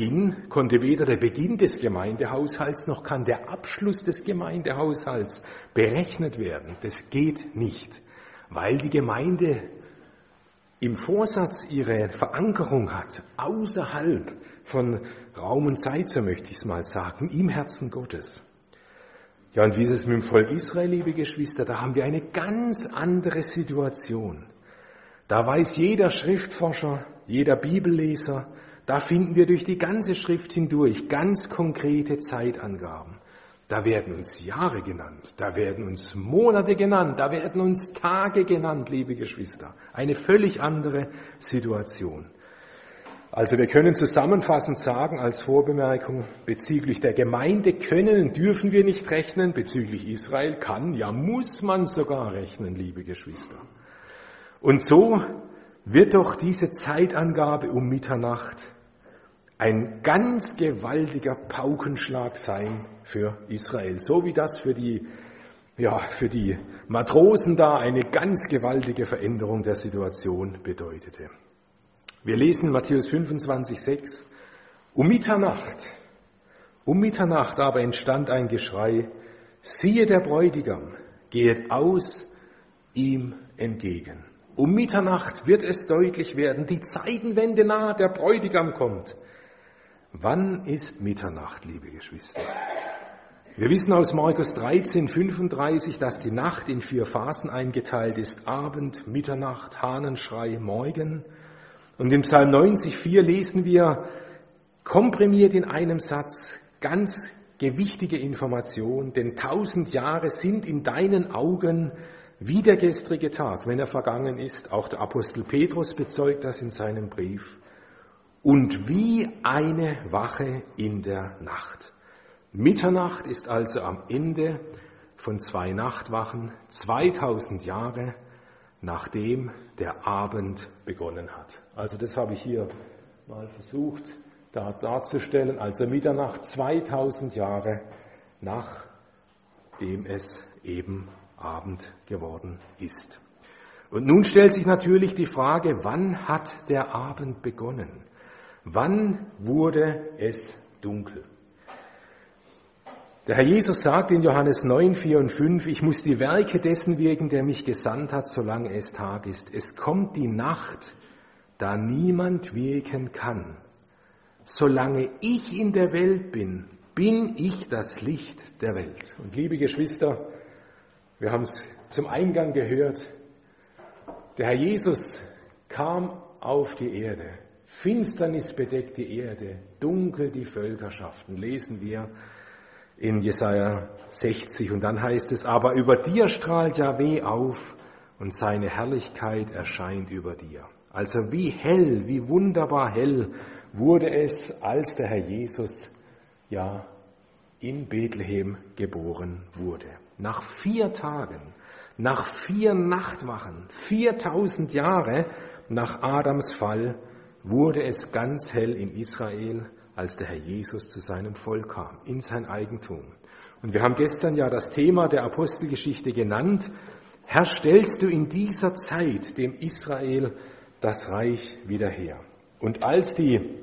der Beginn des Gemeindehaushalts noch kann der Abschluss des Gemeindehaushalts berechnet werden. Das geht nicht, weil die Gemeinde im Vorsatz ihre Verankerung hat, außerhalb von Raum und Zeit, so möchte ich es mal sagen, im Herzen Gottes. Ja, und wie ist es mit dem Volk Israel, liebe Geschwister? Da haben wir eine ganz andere Situation. Da weiß jeder Schriftforscher, jeder Bibelleser, da finden wir durch die ganze Schrift hindurch ganz konkrete Zeitangaben. Da werden uns Jahre genannt, da werden uns Monate genannt, da werden uns Tage genannt, liebe Geschwister. Eine völlig andere Situation. Also wir können zusammenfassend sagen, als Vorbemerkung, bezüglich der Gemeinde können und dürfen wir nicht rechnen, bezüglich Israel kann, ja muss man sogar rechnen, liebe Geschwister. Und so wird doch diese Zeitangabe um Mitternacht ein ganz gewaltiger Paukenschlag sein für Israel, so wie das für die Matrosen da eine ganz gewaltige Veränderung der Situation bedeutete. Wir lesen in Matthäus 25,6, um Mitternacht aber entstand ein Geschrei, siehe der Bräutigam, gehet aus ihm entgegen. Um Mitternacht wird es deutlich werden, die Zeitenwende naht, der Bräutigam kommt. Wann ist Mitternacht, liebe Geschwister? Wir wissen aus Markus 13,35, dass die Nacht in 4 Phasen eingeteilt ist. Abend, Mitternacht, Hahnenschrei, Morgen. Und im Psalm 90,4 lesen wir, komprimiert in einem Satz, ganz gewichtige Information, denn 1000 Jahre sind in deinen Augen wie der gestrige Tag, wenn er vergangen ist. Auch der Apostel Petrus bezeugt das in seinem Brief. Und wie eine Wache in der Nacht. Mitternacht ist also am Ende von 2 Nachtwachen 2000 Jahre, nachdem der Abend begonnen hat. Also das habe ich hier mal versucht darzustellen. Also Mitternacht 2000 Jahre, nachdem es eben Abend geworden ist. Und nun stellt sich natürlich die Frage, wann hat der Abend begonnen? Wann wurde es dunkel? Der Herr Jesus sagt in Johannes 9, 4 und 5, ich muss die Werke dessen wirken, der mich gesandt hat, solange es Tag ist. Es kommt die Nacht, da niemand wirken kann. Solange ich in der Welt bin, bin ich das Licht der Welt. Und liebe Geschwister, wir haben es zum Eingang gehört, der Herr Jesus kam auf die Erde. Finsternis bedeckt die Erde, dunkel die Völkerschaften, lesen wir in Jesaja 60. Und dann heißt es, aber über dir strahlt Jahweh auf und seine Herrlichkeit erscheint über dir. Also wie hell, wie wunderbar hell wurde es, als der Herr Jesus in Bethlehem geboren wurde. Nach 4 Tagen, nach 4 Nachtwachen, 4000 Jahre nach Adams Fall, wurde es ganz hell in Israel, als der Herr Jesus zu seinem Volk kam, in sein Eigentum. Und wir haben gestern ja das Thema der Apostelgeschichte genannt. Herr, stellst du in dieser Zeit dem Israel das Reich wieder her? Und als die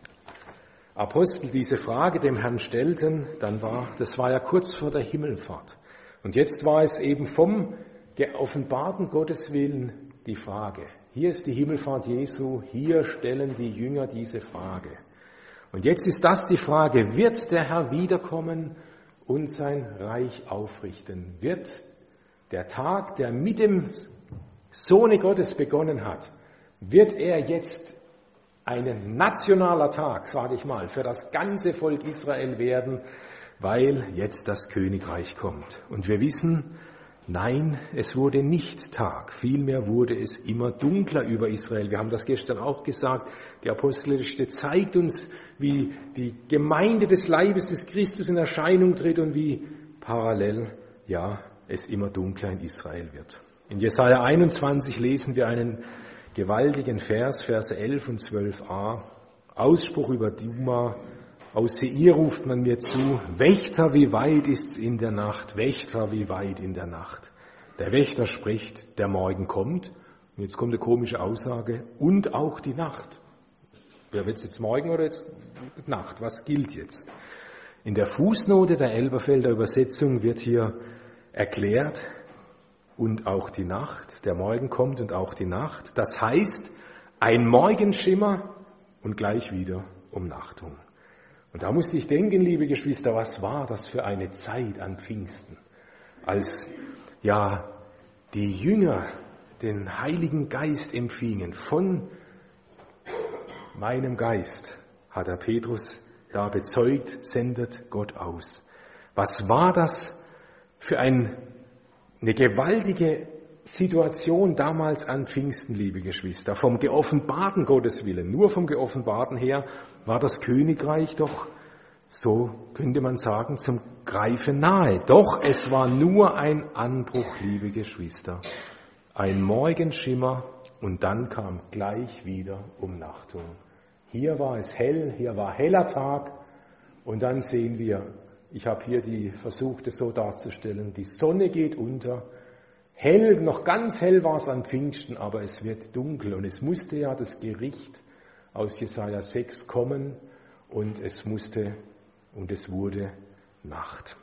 Apostel diese Frage dem Herrn stellten, das war ja kurz vor der Himmelfahrt. Und jetzt war es eben vom geoffenbarten Gottes Willen die Frage. Hier ist die Himmelfahrt Jesu, hier stellen die Jünger diese Frage. Und jetzt ist das die Frage, wird der Herr wiederkommen und sein Reich aufrichten? Wird der Tag, der mit dem Sohne Gottes begonnen hat, wird er jetzt ein nationaler Tag, sage ich mal, für das ganze Volk Israel werden, weil jetzt das Königreich kommt. Und wir wissen, nein, es wurde nicht Tag, vielmehr wurde es immer dunkler über Israel. Wir haben das gestern auch gesagt, die Apostelgeschichte zeigt uns, wie die Gemeinde des Leibes des Christus in Erscheinung tritt und wie parallel, es immer dunkler in Israel wird. In Jesaja 21 lesen wir einen gewaltigen Vers, Verse 11 und 12a, Ausspruch über Duma, aus Seir ruft man mir zu, Wächter, wie weit ist's in der Nacht, Wächter, wie weit in der Nacht. Der Wächter spricht, der Morgen kommt, und jetzt kommt eine komische Aussage, und auch die Nacht. Wer wird es jetzt morgen oder jetzt Nacht? Was gilt jetzt? In der Fußnote der Elberfelder Übersetzung wird hier erklärt, und auch die Nacht, der Morgen kommt und auch die Nacht. Das heißt, ein Morgenschimmer und gleich wieder Umnachtung. Und da musste ich denken, liebe Geschwister, was war das für eine Zeit an Pfingsten, als die Jünger den Heiligen Geist empfingen. Von meinem Geist, hat der Petrus da bezeugt, sendet Gott aus. Was war das für eine gewaltige Situation damals an Pfingsten, liebe Geschwister, vom geoffenbarten Gottes Willen, nur vom geoffenbarten her, war das Königreich doch, so könnte man sagen, zum Greifen nahe. Doch es war nur ein Anbruch, liebe Geschwister, ein Morgenschimmer und dann kam gleich wieder Umnachtung. Hier war es hell, hier war heller Tag und dann sehen wir, ich habe hier versucht, es so darzustellen, die Sonne geht unter, hell, noch ganz hell war es an Pfingsten, aber es wird dunkel. Und es musste ja das Gericht aus Jesaja 6 kommen und es wurde Nacht.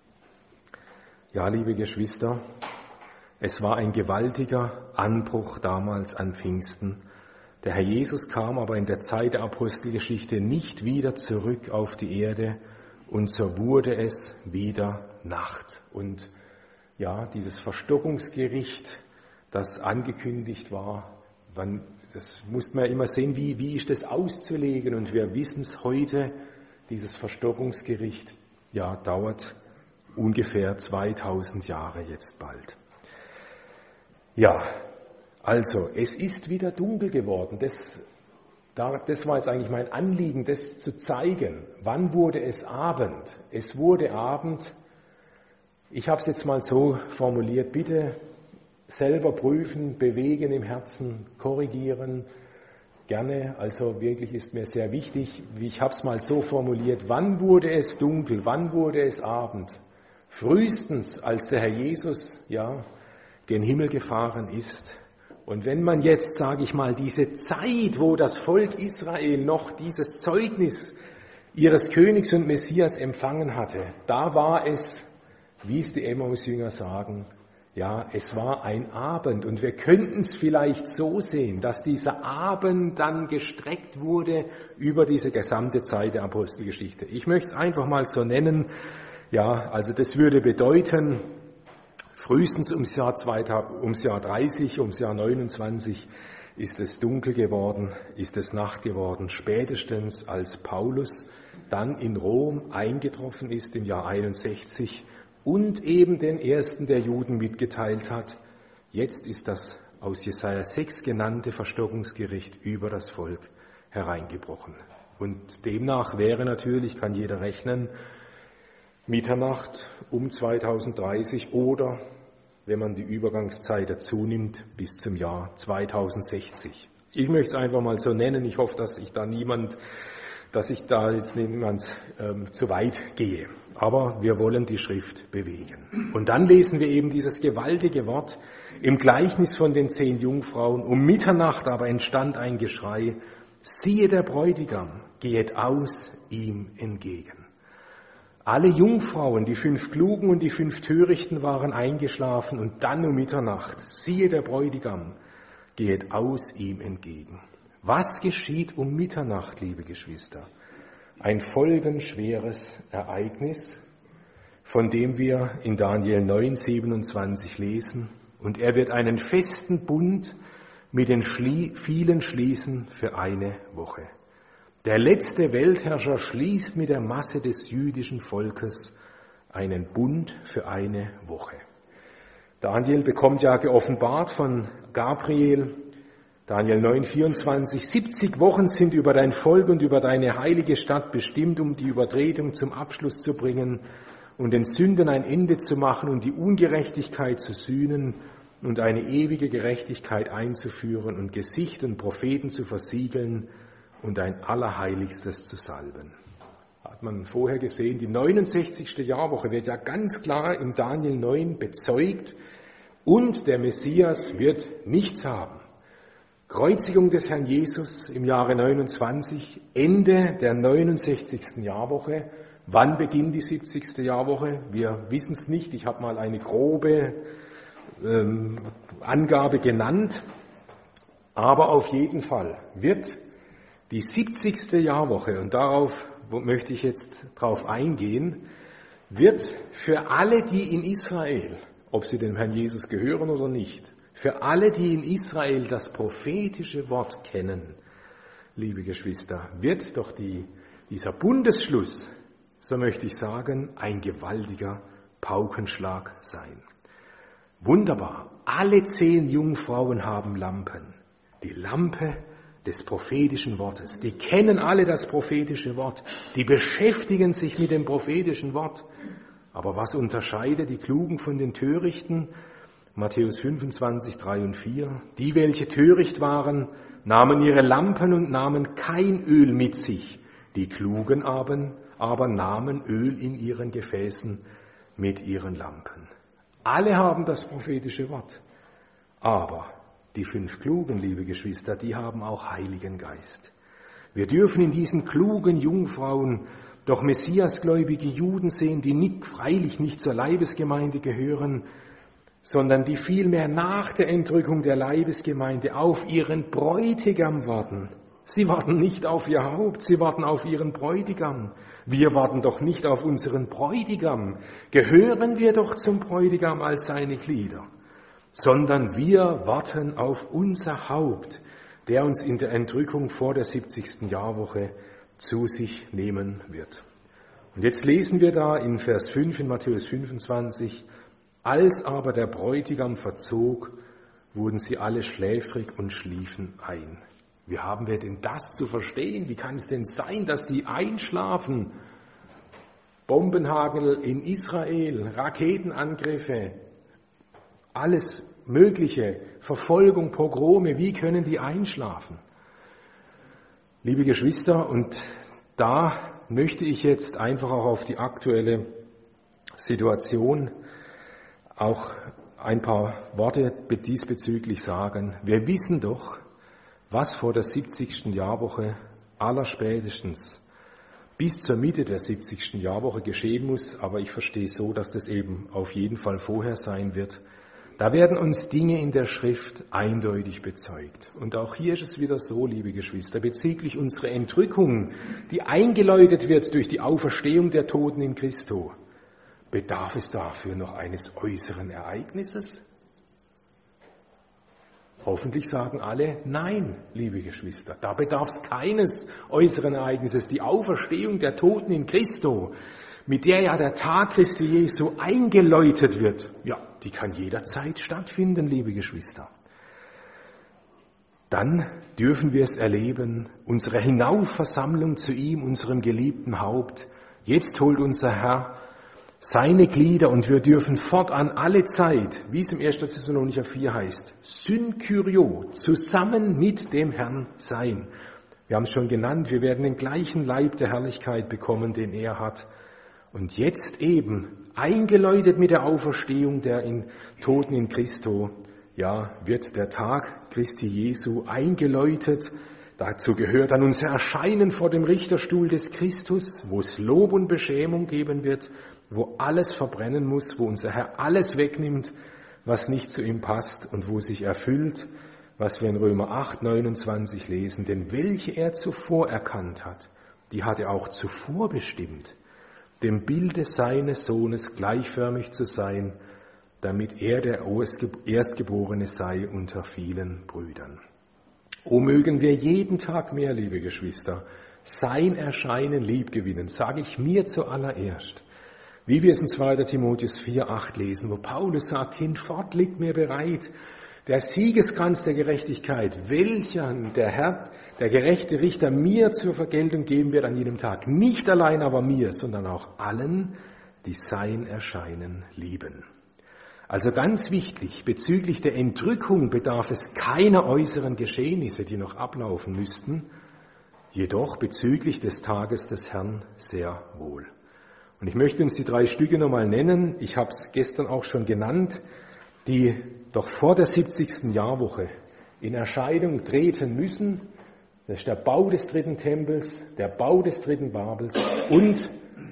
Ja, liebe Geschwister, es war ein gewaltiger Anbruch damals an Pfingsten. Der Herr Jesus kam aber in der Zeit der Apostelgeschichte nicht wieder zurück auf die Erde und so wurde es wieder Nacht. Und dieses Verstockungsgericht, das angekündigt war, das muss man ja immer sehen, wie ist das auszulegen. Und wir wissen es heute, dieses Verstockungsgericht, dauert ungefähr 2000 Jahre jetzt bald. Ja, also es ist wieder dunkel geworden. Das war jetzt eigentlich mein Anliegen, das zu zeigen. Wann wurde es Abend? Es wurde Abend. Ich habe es jetzt mal so formuliert, bitte selber prüfen, bewegen im Herzen, korrigieren, gerne, also wirklich ist mir sehr wichtig, ich habe es mal so formuliert, wann wurde es dunkel, wann wurde es Abend? Frühestens, als der Herr Jesus gen Himmel gefahren ist. Und wenn man jetzt, sage ich mal, diese Zeit, wo das Volk Israel noch dieses Zeugnis ihres Königs und Messias empfangen hatte, da war es, wie es die Emmaus-Jünger sagen, ja, es war ein Abend. Und wir könnten es vielleicht so sehen, dass dieser Abend dann gestreckt wurde über diese gesamte Zeit der Apostelgeschichte. Ich möchte es einfach mal so nennen. Ja, also das würde bedeuten, frühestens ums Jahr 30, ums Jahr 29 ist es dunkel geworden, ist es Nacht geworden, spätestens als Paulus dann in Rom eingetroffen ist im Jahr 61 und eben den ersten der Juden mitgeteilt hat, jetzt ist das aus Jesaja 6 genannte Verstockungsgericht über das Volk hereingebrochen. Und demnach wäre natürlich, kann jeder rechnen, Mitternacht um 2030 oder, wenn man die Übergangszeit dazu nimmt, bis zum Jahr 2060. Ich möchte es einfach mal so nennen. Ich hoffe, dass ich da jetzt niemand zu weit gehe. Aber wir wollen die Schrift bewegen. Und dann lesen wir eben dieses gewaltige Wort im Gleichnis von den 10 Jungfrauen. Um Mitternacht aber entstand ein Geschrei, siehe, der Bräutigam gehet aus ihm entgegen. Alle Jungfrauen, die 5 Klugen und die 5 Törichten, waren eingeschlafen und dann um Mitternacht, siehe, der Bräutigam gehet aus ihm entgegen. Was geschieht um Mitternacht, liebe Geschwister? Ein folgenschweres Ereignis, von dem wir in Daniel 9,27 lesen. Und er wird einen festen Bund mit den vielen schließen für eine Woche. Der letzte Weltherrscher schließt mit der Masse des jüdischen Volkes einen Bund für eine Woche. Daniel bekommt ja geoffenbart von Gabriel, Daniel 9,24, 70 Wochen sind über dein Volk und über deine heilige Stadt bestimmt, um die Übertretung zum Abschluss zu bringen und den Sünden ein Ende zu machen und die Ungerechtigkeit zu sühnen und eine ewige Gerechtigkeit einzuführen und Gesicht und Propheten zu versiegeln und ein Allerheiligstes zu salben. Hat man vorher gesehen, die 69. Jahrwoche wird ja ganz klar im Daniel 9 bezeugt und der Messias wird nichts haben. Kreuzigung des Herrn Jesus im Jahre 29, Ende der 69. Jahrwoche. Wann beginnt die 70. Jahrwoche? Wir wissen es nicht. Ich habe mal eine grobe Angabe genannt. Aber auf jeden Fall wird die 70. Jahrwoche, und darauf möchte ich jetzt drauf eingehen, wird für alle, die in Israel, ob sie dem Herrn Jesus gehören oder nicht, für alle, die in Israel das prophetische Wort kennen, liebe Geschwister, wird doch dieser Bundesschluss, so möchte ich sagen, ein gewaltiger Paukenschlag sein. Wunderbar, alle 10 Jungfrauen haben Lampen. Die Lampe des prophetischen Wortes. Die kennen alle das prophetische Wort. Die beschäftigen sich mit dem prophetischen Wort. Aber was unterscheidet die Klugen von den Törichten? Matthäus 25, 3 und 4. Die, welche töricht waren, nahmen ihre Lampen und nahmen kein Öl mit sich. Die Klugen aber nahmen Öl in ihren Gefäßen mit ihren Lampen. Alle haben das prophetische Wort. Aber die 5 Klugen, liebe Geschwister, die haben auch Heiligen Geist. Wir dürfen in diesen klugen Jungfrauen doch messiasgläubige Juden sehen, die freilich nicht zur Leibesgemeinde gehören, sondern die vielmehr nach der Entrückung der Leibesgemeinde auf ihren Bräutigam warten. Sie warten nicht auf ihr Haupt, sie warten auf ihren Bräutigam. Wir warten doch nicht auf unseren Bräutigam. Gehören wir doch zum Bräutigam als seine Glieder. Sondern wir warten auf unser Haupt, der uns in der Entrückung vor der 70. Jahrwoche zu sich nehmen wird. Und jetzt lesen wir da in Vers 5 in Matthäus 25, als aber der Bräutigam verzog, wurden sie alle schläfrig und schliefen ein. Wie haben wir denn das zu verstehen? Wie kann es denn sein, dass die einschlafen? Bombenhagel in Israel, Raketenangriffe, alles Mögliche, Verfolgung, Pogrome, wie können die einschlafen? Liebe Geschwister, und da möchte ich jetzt einfach auch auf die aktuelle Situation auch ein paar Worte diesbezüglich sagen. Wir wissen doch, was vor der 70. Jahrwoche allerspätestens bis zur Mitte der 70. Jahrwoche geschehen muss, aber ich verstehe so, dass das eben auf jeden Fall vorher sein wird. Da werden uns Dinge in der Schrift eindeutig bezeugt. Und auch hier ist es wieder so, liebe Geschwister, bezüglich unserer Entrückung, die eingeläutet wird durch die Auferstehung der Toten in Christo, bedarf es dafür noch eines äußeren Ereignisses? Hoffentlich sagen alle nein, liebe Geschwister. Da bedarf es keines äußeren Ereignisses. Die Auferstehung der Toten in Christo, mit der ja der Tag Christi Jesu eingeläutet wird, ja, die kann jederzeit stattfinden, liebe Geschwister. Dann dürfen wir es erleben, unsere Hinaufversammlung zu ihm, unserem geliebten Haupt. Jetzt holt unser Herr seine Glieder und wir dürfen fortan alle Zeit, wie es im 1. Thessalonicher 4 heißt, Synkyrio, zusammen mit dem Herrn sein. Wir haben es schon genannt, wir werden den gleichen Leib der Herrlichkeit bekommen, den er hat. Und jetzt eben, eingeläutet mit der Auferstehung der Toten in Christo, ja, wird der Tag Christi Jesu eingeläutet. Dazu gehört dann unser Erscheinen vor dem Richterstuhl des Christus, wo es Lob und Beschämung geben wird, wo alles verbrennen muss, wo unser Herr alles wegnimmt, was nicht zu ihm passt und wo sich erfüllt, was wir in Römer 8, 29 lesen. Denn welche er zuvor erkannt hat, die hat er auch zuvor bestimmt, dem Bilde seines Sohnes gleichförmig zu sein, damit er der Erstgeborene sei unter vielen Brüdern. O mögen wir jeden Tag mehr, liebe Geschwister, sein Erscheinen liebgewinnen, sage ich mir zuallererst. Wie wir es in 2. Timotheus 4, 8 lesen, wo Paulus sagt, hinfort liegt mir bereit der Siegeskranz der Gerechtigkeit, welchen der Herr, der gerechte Richter, mir zur Vergeltung geben wird an jenem Tag. Nicht allein aber mir, sondern auch allen, die sein Erscheinen lieben. Also ganz wichtig, bezüglich der Entrückung bedarf es keiner äußeren Geschehnisse, die noch ablaufen müssten, jedoch bezüglich des Tages des Herrn sehr wohl. Und ich möchte uns die 3 Stücke nochmal nennen. Ich habe es gestern auch schon genannt, die doch vor der 70. Jahrwoche in Erscheinung treten müssen. Das ist der Bau des 3. Tempels, der Bau des 3. Babels und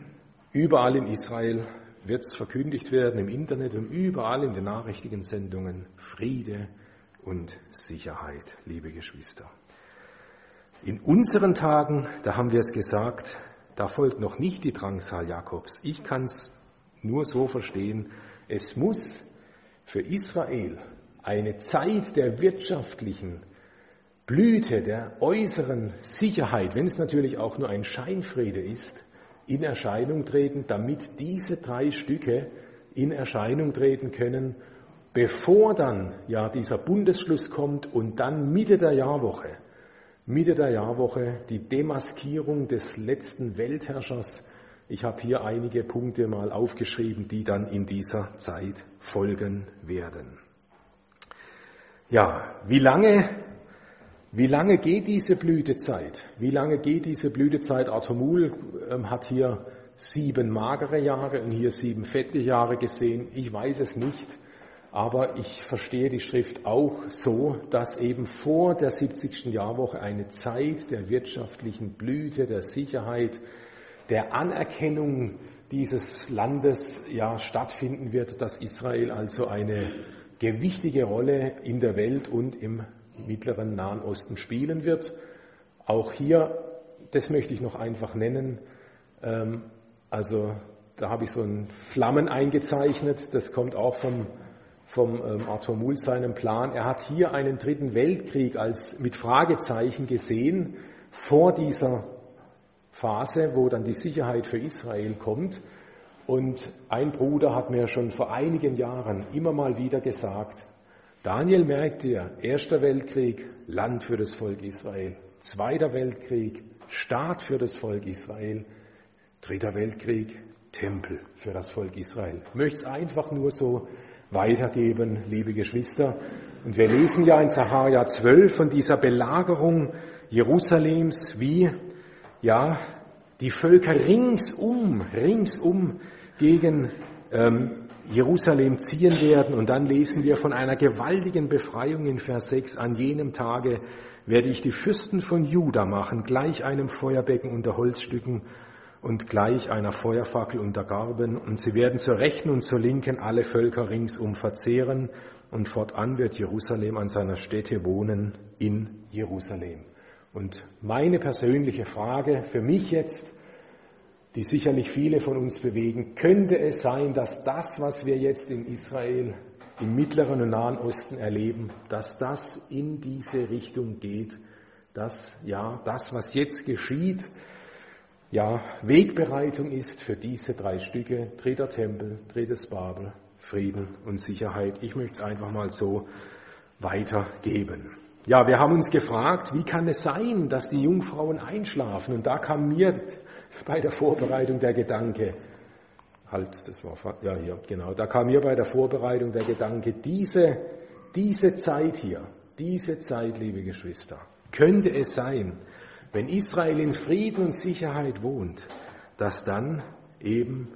überall in Israel wird es verkündigt werden, im Internet und überall in den Nachrichtensendungen, Friede und Sicherheit, liebe Geschwister. In unseren Tagen, da haben wir es gesagt, da folgt noch nicht die Drangsal Jakobs. Ich kann es nur so verstehen, es muss für Israel eine Zeit der wirtschaftlichen Blüte, der äußeren Sicherheit, wenn es natürlich auch nur ein Scheinfriede ist, in Erscheinung treten, damit diese 3 Stücke in Erscheinung treten können, bevor dann ja dieser Bundesschluss kommt und dann Mitte der Jahrwoche die Demaskierung des letzten Weltherrschers. Ich habe hier einige Punkte mal aufgeschrieben, die dann in dieser Zeit folgen werden. Ja, wie lange geht diese Blütezeit? Wie lange geht diese Blütezeit? Arthur Muhl hat hier 7 magere Jahre und hier 7 fette Jahre gesehen. Ich weiß es nicht. Aber ich verstehe die Schrift auch so, dass eben vor der 70. Jahrwoche eine Zeit der wirtschaftlichen Blüte, der Sicherheit, der Anerkennung dieses Landes ja stattfinden wird, dass Israel also eine gewichtige Rolle in der Welt und im mittleren Nahen Osten spielen wird. Auch hier, das möchte ich noch einfach nennen, also da habe ich so ein Flammen eingezeichnet, das kommt auch vom Arthur Muhl seinem Plan. Er hat hier einen 3. Weltkrieg als mit Fragezeichen gesehen vor dieser Phase, wo dann die Sicherheit für Israel kommt. Und ein Bruder hat mir schon vor einigen Jahren immer mal wieder gesagt, Daniel, merkt ihr, 1. Weltkrieg, Land für das Volk Israel, 2. Weltkrieg, Staat für das Volk Israel, 3. Weltkrieg, Tempel für das Volk Israel. Ich möchte es einfach nur so weitergeben, liebe Geschwister. Und wir lesen ja in Sacharja 12 von dieser Belagerung Jerusalems, wie ja die Völker ringsum gegen Jerusalem ziehen werden. Und dann lesen wir von einer gewaltigen Befreiung in Vers 6. An jenem Tage werde ich die Fürsten von Juda machen, gleich einem Feuerbecken unter Holzstücken, und gleich einer Feuerfackel untergarben, und sie werden zur Rechten und zur Linken alle Völker ringsum verzehren, und fortan wird Jerusalem an seiner Stätte wohnen in Jerusalem. Und meine persönliche Frage für mich jetzt, die sicherlich viele von uns bewegen, könnte es sein, dass das, was wir jetzt in Israel, im Mittleren und Nahen Osten erleben, dass das in diese Richtung geht, dass das, was jetzt geschieht, Wegbereitung ist für diese 3 Stücke, 3. Tempel, 3. Babel, Frieden und Sicherheit. Ich möchte es einfach mal so weitergeben. Ja, wir haben uns gefragt, wie kann es sein, dass die Jungfrauen einschlafen? Und da kam mir bei der Vorbereitung der Gedanke, da kam mir bei der Vorbereitung der Gedanke, diese Zeit hier, liebe Geschwister, könnte es sein, wenn Israel in Frieden und Sicherheit wohnt, dass dann eben,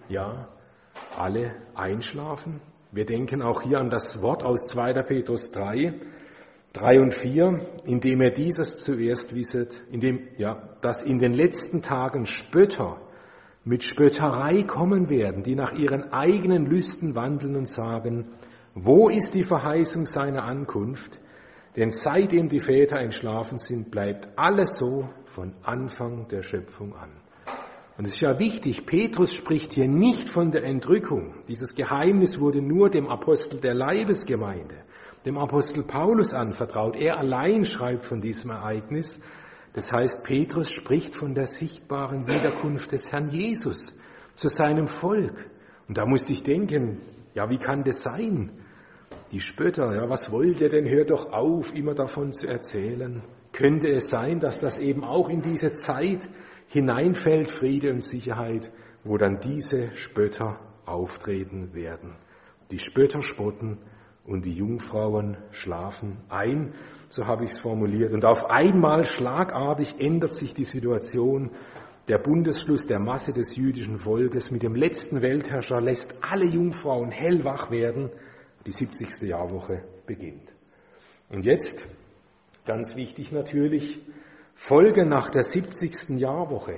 alle einschlafen? Wir denken auch hier an das Wort aus 2. Petrus 3 und 4, indem er dieses zuerst wisset, dass in den letzten Tagen Spötter mit Spötterei kommen werden, die nach ihren eigenen Lüsten wandeln und sagen, wo ist die Verheißung seiner Ankunft? Denn seitdem die Väter entschlafen sind, bleibt alles so von Anfang der Schöpfung an. Und es ist ja wichtig, Petrus spricht hier nicht von der Entrückung. Dieses Geheimnis wurde nur dem Apostel der Leibesgemeinde, dem Apostel Paulus anvertraut. Er allein schreibt von diesem Ereignis. Das heißt, Petrus spricht von der sichtbaren Wiederkunft des Herrn Jesus zu seinem Volk. Und da muss ich denken, wie kann das sein? Die Spötter, was wollt ihr denn? Hört doch auf, immer davon zu erzählen. Könnte es sein, dass das eben auch in diese Zeit hineinfällt, Friede und Sicherheit, wo dann diese Spötter auftreten werden? Die Spötter spotten und die Jungfrauen schlafen ein, so habe ich es formuliert. Und auf einmal schlagartig ändert sich die Situation. Der Bundesschluss der Masse des jüdischen Volkes mit dem letzten Weltherrscher lässt alle Jungfrauen hellwach werden. Die 70. Jahrwoche beginnt. Und jetzt, ganz wichtig natürlich, folgen nach der 70. Jahrwoche,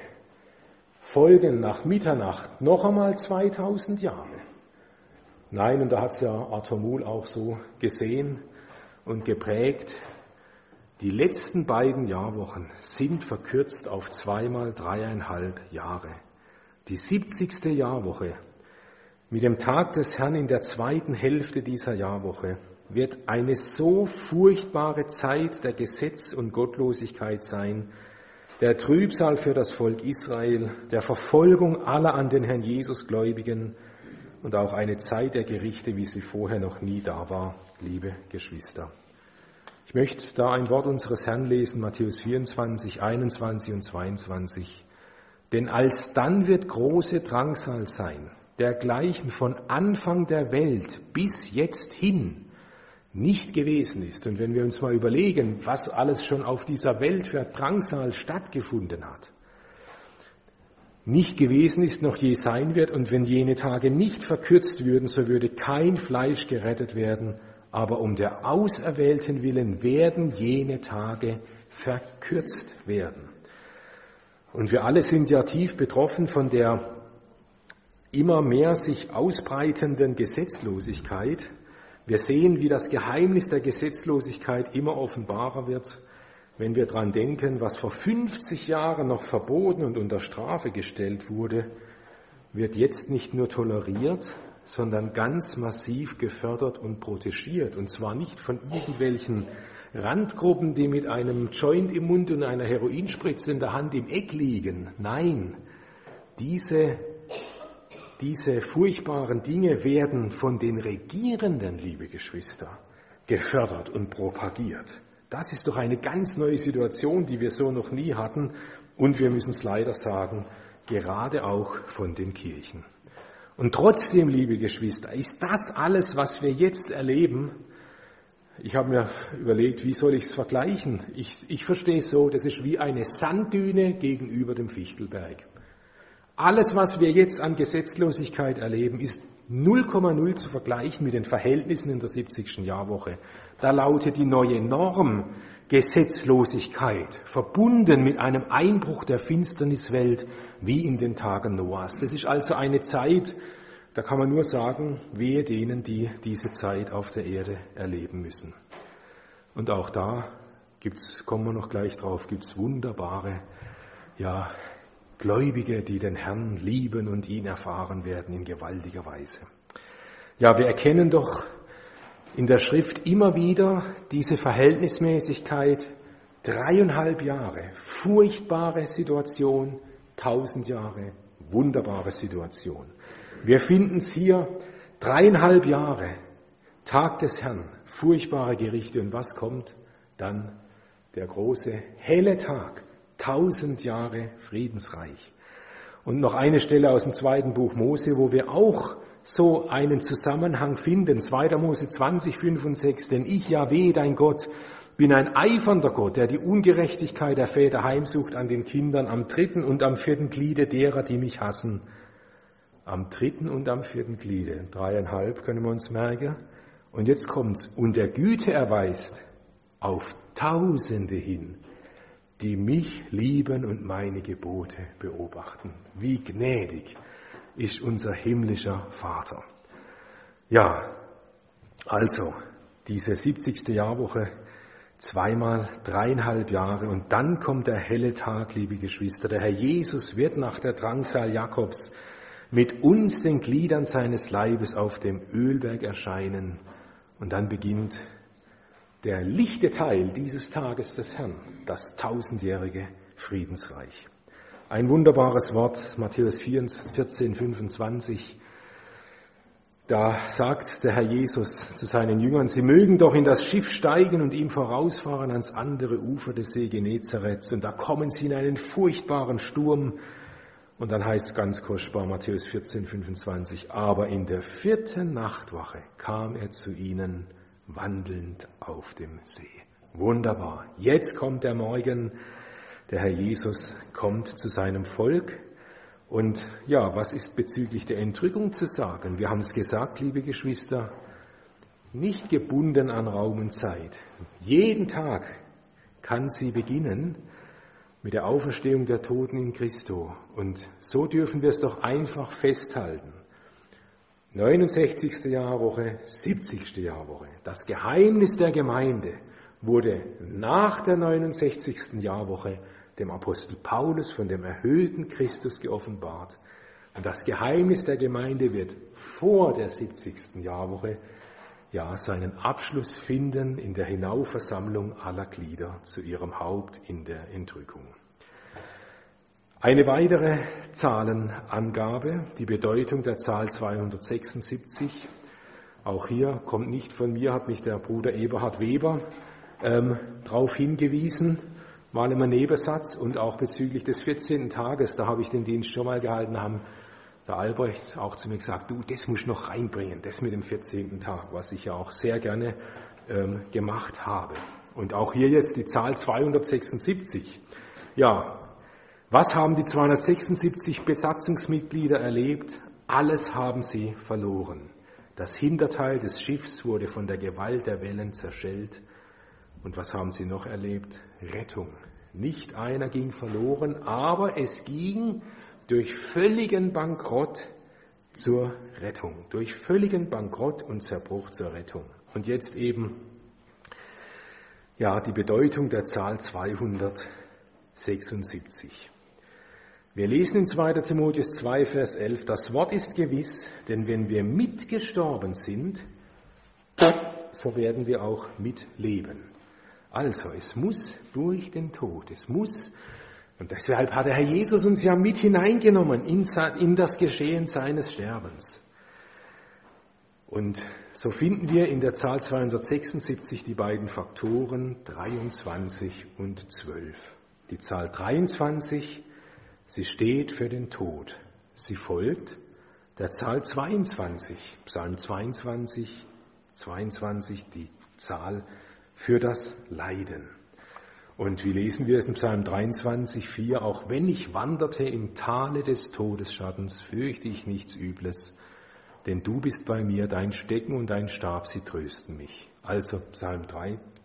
folgen nach Mitternacht noch einmal 2000 Jahre. Nein, und da hat es ja Arthur Muhl auch so gesehen und geprägt, die letzten beiden Jahrwochen sind verkürzt auf 2 mal 3,5 Jahre. Die 70. Jahrwoche mit dem Tag des Herrn in der 2. Hälfte dieser Jahrwoche wird eine so furchtbare Zeit der Gesetz- und Gottlosigkeit sein, der Trübsal für das Volk Israel, der Verfolgung aller an den Herrn Jesus Gläubigen und auch eine Zeit der Gerichte, wie sie vorher noch nie da war, liebe Geschwister. Ich möchte da ein Wort unseres Herrn lesen, Matthäus 24, 21 und 22. Denn alsdann wird große Drangsal sein, dergleichen von Anfang der Welt bis jetzt hin nicht gewesen ist. Und wenn wir uns mal überlegen, was alles schon auf dieser Welt für Drangsal stattgefunden hat, nicht gewesen ist, noch je sein wird, und wenn jene Tage nicht verkürzt würden, so würde kein Fleisch gerettet werden, aber um der Auserwählten willen werden jene Tage verkürzt werden. Und wir alle sind ja tief betroffen von der immer mehr sich ausbreitenden Gesetzlosigkeit. Wir sehen, wie das Geheimnis der Gesetzlosigkeit immer offenbarer wird, wenn wir daran denken, was vor 50 Jahren noch verboten und unter Strafe gestellt wurde, wird jetzt nicht nur toleriert, sondern ganz massiv gefördert und protegiert. Und zwar nicht von irgendwelchen Randgruppen, die mit einem Joint im Mund und einer Heroinspritze in der Hand im Eck liegen. Nein, diese furchtbaren Dinge werden von den Regierenden, liebe Geschwister, gefördert und propagiert. Das ist doch eine ganz neue Situation, die wir so noch nie hatten. Und wir müssen es leider sagen, gerade auch von den Kirchen. Und trotzdem, liebe Geschwister, ist das alles, was wir jetzt erleben. Ich habe mir überlegt, wie soll ich es vergleichen? Ich verstehe es so, das ist wie eine Sanddüne gegenüber dem Fichtelberg. Alles, was wir jetzt an Gesetzlosigkeit erleben, ist 0,0 zu vergleichen mit den Verhältnissen in der 70. Jahrwoche. Da lautet die neue Norm, Gesetzlosigkeit, verbunden mit einem Einbruch der Finsterniswelt wie in den Tagen Noahs. Das ist also eine Zeit, da kann man nur sagen, wehe denen, die diese Zeit auf der Erde erleben müssen. Und auch da kommen wir noch gleich drauf, gibt's wunderbare, Gläubige, die den Herrn lieben und ihn erfahren werden in gewaltiger Weise. Ja, wir erkennen doch in der Schrift immer wieder diese Verhältnismäßigkeit, 3,5 Jahre, furchtbare Situation, 1000 Jahre, wunderbare Situation. Wir finden es hier, 3,5 Jahre, Tag des Herrn, furchtbare Gerichte. Und was kommt? Dann der große, helle Tag, 1000 Jahre Friedensreich. Und noch eine Stelle aus dem 2. Buch Mose, wo wir auch so einen Zusammenhang finden. 2. Mose 20, 5 und 6. Denn ich, Jahwe, dein Gott, bin ein eifernder Gott, der die Ungerechtigkeit der Väter heimsucht an den Kindern am 3. und am 4. Gliede derer, die mich hassen. Am 3. und am 4. Gliede. 3,5 können wir uns merken. Und jetzt kommt's. Und der Güte erweist auf Tausende hin, die mich lieben und meine Gebote beobachten. Wie gnädig ist unser himmlischer Vater. Ja, also diese 70. Jahrwoche, zweimal 3,5 Jahre und dann kommt der helle Tag, liebe Geschwister. Der Herr Jesus wird nach der Drangsal Jakobs mit uns, den Gliedern seines Leibes, auf dem Ölberg erscheinen. Und dann beginnt der lichte Teil dieses Tages des Herrn, das 1000-jährige Friedensreich. Ein wunderbares Wort, Matthäus 14, 25. Da sagt der Herr Jesus zu seinen Jüngern, sie mögen doch in das Schiff steigen und ihm vorausfahren ans andere Ufer des See Genezareth. Und da kommen sie in einen furchtbaren Sturm. Und dann heißt es ganz kostbar, Matthäus 14, 25, aber in der 4. Nachtwache kam er zu ihnen, wandelnd auf dem See. Wunderbar. Jetzt kommt der Morgen. Der Herr Jesus kommt zu seinem Volk. Und ja, was ist bezüglich der Entrückung zu sagen? Wir haben es gesagt, liebe Geschwister, nicht gebunden an Raum und Zeit. Jeden Tag kann sie beginnen mit der Auferstehung der Toten in Christo. Und so dürfen wir es doch einfach festhalten. 69. Jahrwoche, 70. Jahrwoche. Das Geheimnis der Gemeinde wurde nach der 69. Jahrwoche dem Apostel Paulus von dem erhöhten Christus geoffenbart. Und das Geheimnis der Gemeinde wird vor der 70. Jahrwoche seinen Abschluss finden in der Hinaufversammlung aller Glieder zu ihrem Haupt in der Entrückung. Eine weitere Zahlenangabe, die Bedeutung der Zahl 276. Auch hier kommt nicht von mir, hat mich der Bruder Eberhard Weber darauf hingewiesen, mal im Nebensatz und auch bezüglich des 14. Tages, da habe ich den Dienst schon mal gehalten, haben der Albrecht auch zu mir gesagt, du, das musst du noch reinbringen, das mit dem 14. Tag, was ich ja auch sehr gerne gemacht habe. Und auch hier jetzt die Zahl 276. Ja, was haben die 276 Besatzungsmitglieder erlebt? Alles haben sie verloren. Das Hinterteil des Schiffs wurde von der Gewalt der Wellen zerschellt. Und was haben sie noch erlebt? Rettung. Nicht einer ging verloren, aber es ging durch völligen Bankrott zur Rettung. Durch völligen Bankrott und Zerbruch zur Rettung. Und jetzt eben, die Bedeutung der Zahl 276. Wir lesen in 2. Timotheus 2, Vers 11, das Wort ist gewiss, denn wenn wir mitgestorben sind, so werden wir auch mitleben. Also, es muss durch den Tod, es muss, und deshalb hat der Herr Jesus uns ja mit hineingenommen in das Geschehen seines Sterbens. Und so finden wir in der Zahl 276 die beiden Faktoren 23 und 12. Die Zahl 23, sie steht für den Tod. Sie folgt der Zahl 22, Psalm 22, die Zahl für das Leiden. Und wie lesen wir es in Psalm 23, 4, auch wenn ich wanderte im Tale des Todesschattens, fürchte ich nichts Übles, denn du bist bei mir, dein Stecken und dein Stab, sie trösten mich. Also Psalm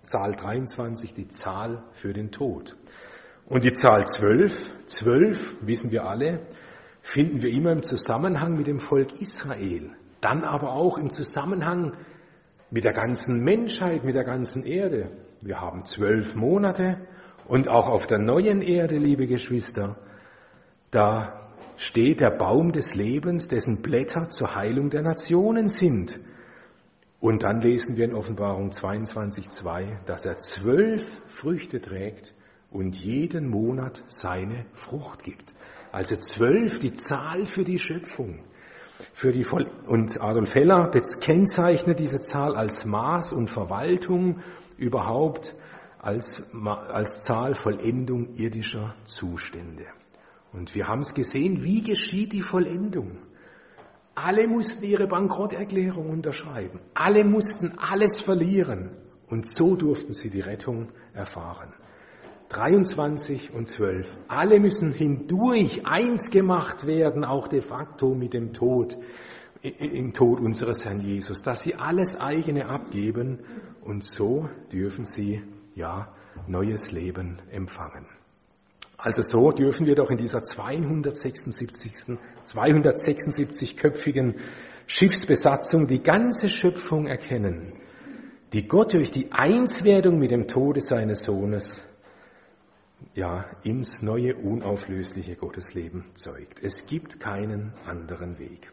Zahl 23, die Zahl für den Tod. Und die Zahl 12, wissen wir alle, finden wir immer im Zusammenhang mit dem Volk Israel. Dann aber auch im Zusammenhang mit der ganzen Menschheit, mit der ganzen Erde. Wir haben 12 Monate und auch auf der neuen Erde, liebe Geschwister, da steht der Baum des Lebens, dessen Blätter zur Heilung der Nationen sind. Und dann lesen wir in Offenbarung 22,2, dass er 12 Früchte trägt und jeden Monat seine Frucht gibt. Also 12, die Zahl für die Schöpfung. Und Adolf Heller kennzeichnet diese Zahl als Maß und Verwaltung, überhaupt als Zahl Vollendung irdischer Zustände. Und wir haben es gesehen, wie geschieht die Vollendung? Alle mussten ihre Bankrotterklärung unterschreiben. Alle mussten alles verlieren. Und so durften sie die Rettung erfahren. 23 und 12. Alle müssen hindurch eins gemacht werden, auch de facto mit dem Tod, im Tod unseres Herrn Jesus, dass sie alles eigene abgeben und so dürfen sie, neues Leben empfangen. Also so dürfen wir doch in dieser 276-köpfigen Schiffsbesatzung die ganze Schöpfung erkennen, die Gott durch die Einswerdung mit dem Tode seines Sohnes ins neue, unauflösliche Gottesleben zeugt. Es gibt keinen anderen Weg.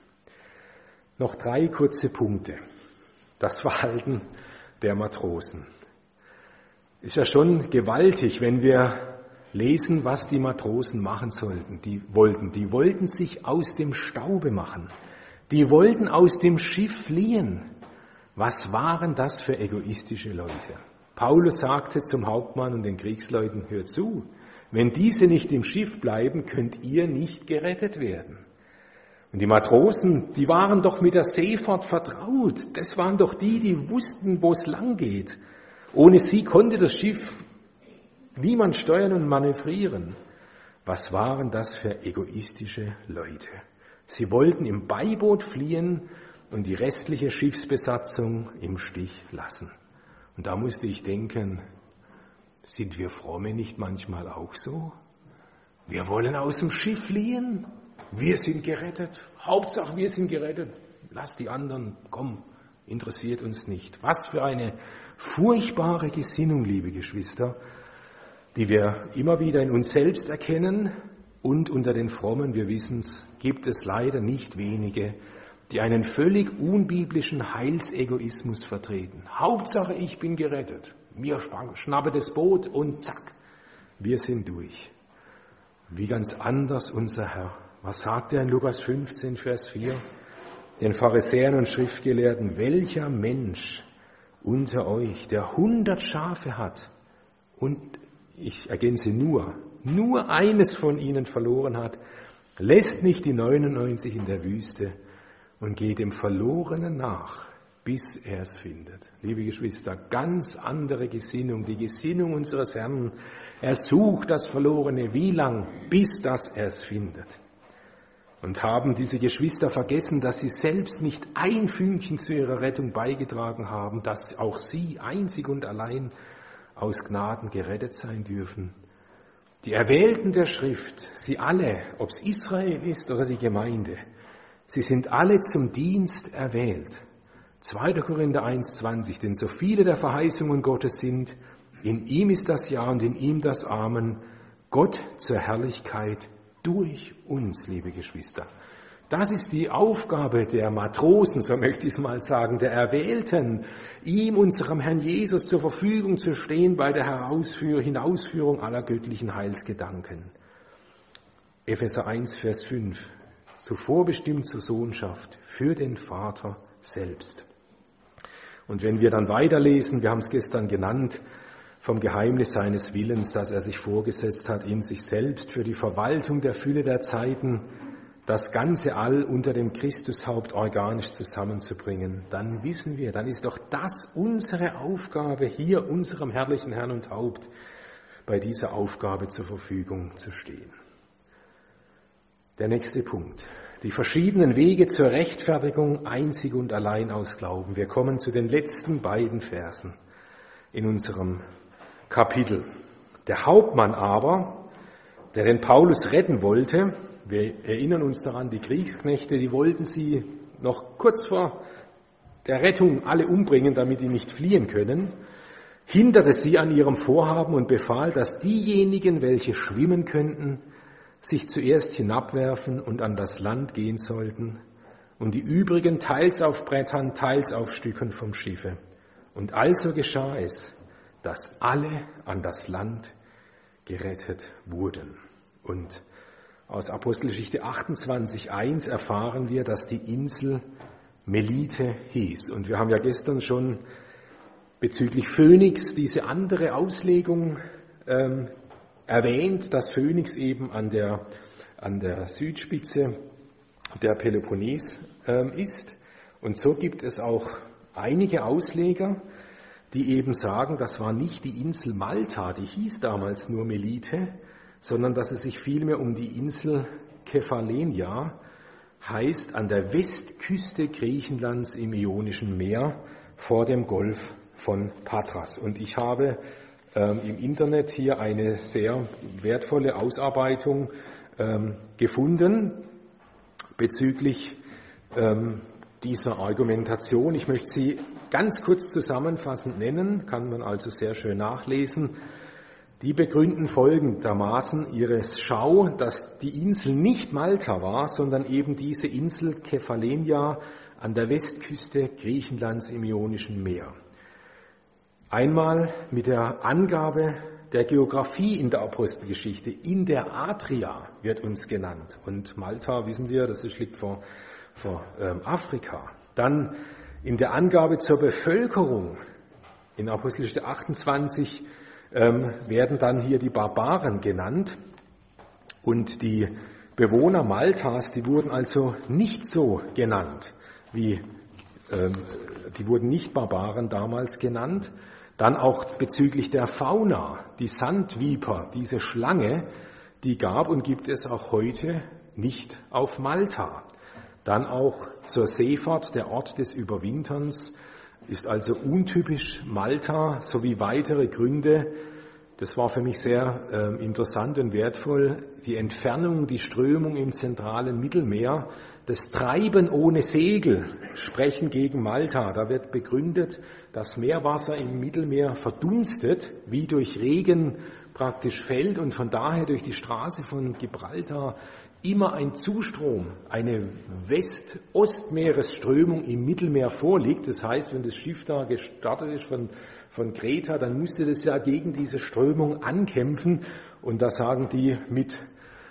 Noch 3 kurze Punkte. Das Verhalten der Matrosen. Ist ja schon gewaltig, wenn wir lesen, was die Matrosen machen sollten. Die wollten sich aus dem Staube machen. Die wollten aus dem Schiff fliehen. Was waren das für egoistische Leute? Paulus sagte zum Hauptmann und den Kriegsleuten, hört zu, wenn diese nicht im Schiff bleiben, könnt ihr nicht gerettet werden. Und die Matrosen, die waren doch mit der Seefahrt vertraut. Das waren doch die wussten, wo es lang geht. Ohne sie konnte das Schiff niemand steuern und manövrieren. Was waren das für egoistische Leute? Sie wollten im Beiboot fliehen und die restliche Schiffsbesatzung im Stich lassen. Und da musste ich denken, sind wir Fromme nicht manchmal auch so? Wir wollen aus dem Schiff fliehen. Wir sind gerettet. Hauptsache, wir sind gerettet. Lass die anderen, komm, interessiert uns nicht. Was für eine furchtbare Gesinnung, liebe Geschwister, die wir immer wieder in uns selbst erkennen und unter den Frommen, wir wissen es, gibt es leider nicht wenige, die einen völlig unbiblischen Heilsegoismus vertreten. Hauptsache, ich bin gerettet. Mir schnappe das Boot und zack, wir sind durch. Wie ganz anders unser Herr. Was sagt er in Lukas 15, Vers 4? Den Pharisäern und Schriftgelehrten, welcher Mensch unter euch, der 100 Schafe hat und, ich ergänze nur eines von ihnen verloren hat, lässt nicht die 99 in der Wüste und geht dem Verlorenen nach, bis er es findet. Liebe Geschwister, ganz andere Gesinnung, die Gesinnung unseres Herrn. Er sucht das Verlorene, wie lang? Bis dass er es findet. Und haben diese Geschwister vergessen, dass sie selbst nicht ein Fünkchen zu ihrer Rettung beigetragen haben, dass auch sie einzig und allein aus Gnaden gerettet sein dürfen. Die Erwählten der Schrift, sie alle, ob es Israel ist oder die Gemeinde, sie sind alle zum Dienst erwählt. 2. Korinther 1,20, denn so viele der Verheißungen Gottes sind, in ihm ist das Ja und in ihm das Amen, Gott zur Herrlichkeit durch uns, liebe Geschwister. Das ist die Aufgabe der Matrosen, so möchte ich es mal sagen, der Erwählten, ihm, unserem Herrn Jesus, zur Verfügung zu stehen bei der Hinausführung aller göttlichen Heilsgedanken. Epheser 1, Vers 5, zuvor bestimmt zur Sohnschaft für den Vater selbst. Und wenn wir dann weiterlesen, wir haben es gestern genannt, vom Geheimnis seines Willens, dass er sich vorgesetzt hat, in sich selbst für die Verwaltung der Fülle der Zeiten, das ganze All unter dem Christushaupt organisch zusammenzubringen, dann wissen wir, dann ist doch das unsere Aufgabe, hier unserem herrlichen Herrn und Haupt bei dieser Aufgabe zur Verfügung zu stehen. Der nächste Punkt. Die verschiedenen Wege zur Rechtfertigung einzig und allein aus Glauben. Wir kommen zu den letzten beiden Versen. in unserem Kapitel. Der Hauptmann aber, der den Paulus retten wollte, wir erinnern uns daran, die Kriegsknechte, die wollten sie noch kurz vor der Rettung alle umbringen, damit die nicht fliehen können, hinderte sie an ihrem Vorhaben und befahl, dass diejenigen, welche schwimmen könnten, sich zuerst hinabwerfen und an das Land gehen sollten und die übrigen teils auf Brettern, teils auf Stücken vom Schiffe. Und also geschah es, dass alle an das Land gerettet wurden. Und aus Apostelgeschichte 28,1 erfahren wir, dass die Insel Melite hieß. Und wir haben ja gestern schon bezüglich Phönix diese andere Auslegung erwähnt, dass Phönix eben an der Südspitze der Peloponnes ist. Und so gibt es auch einige Ausleger, die eben sagen, das war nicht die Insel Malta, die hieß damals nur Melite, sondern dass es sich vielmehr um die Insel Kephalenia, heißt an der Westküste Griechenlands im Ionischen Meer vor dem Golf von Patras. Und ich habe im Internet hier eine sehr wertvolle Ausarbeitung gefunden bezüglich dieser Argumentation. Ich möchte sie ganz kurz zusammenfassend nennen, kann man also sehr schön nachlesen. Die begründen folgendermaßen ihre Schau, dass die Insel nicht Malta war, sondern eben diese Insel Kephalenia an der Westküste Griechenlands im Ionischen Meer. Einmal mit der Angabe der Geografie in der Apostelgeschichte. In der Adria wird uns genannt. Und Malta, wissen wir, das liegt vor Afrika. Dann in der Angabe zur Bevölkerung. In Apostelgeschichte 28 werden dann hier die Barbaren genannt. Und die Bewohner Maltas, die wurden also nicht so genannt, die wurden nicht Barbaren damals genannt. Dann auch bezüglich der Fauna, die Sandviper, diese Schlange, die gab und gibt es auch heute nicht auf Malta. Dann auch zur Seefahrt, der Ort des Überwinterns, ist also untypisch Malta, sowie weitere Gründe. Das war für mich sehr interessant und wertvoll. Die Entfernung, die Strömung im zentralen Mittelmeer, das Treiben ohne Segel sprechen gegen Malta. Da wird begründet, dass Meerwasser im Mittelmeer verdunstet, wie durch Regen praktisch fällt und von daher durch die Straße von Gibraltar immer ein Zustrom, eine West-Ost-Meeresströmung im Mittelmeer vorliegt. Das heißt, wenn das Schiff da gestartet ist von Kreta, dann musste das ja gegen diese Strömung ankämpfen. Und da sagen die mit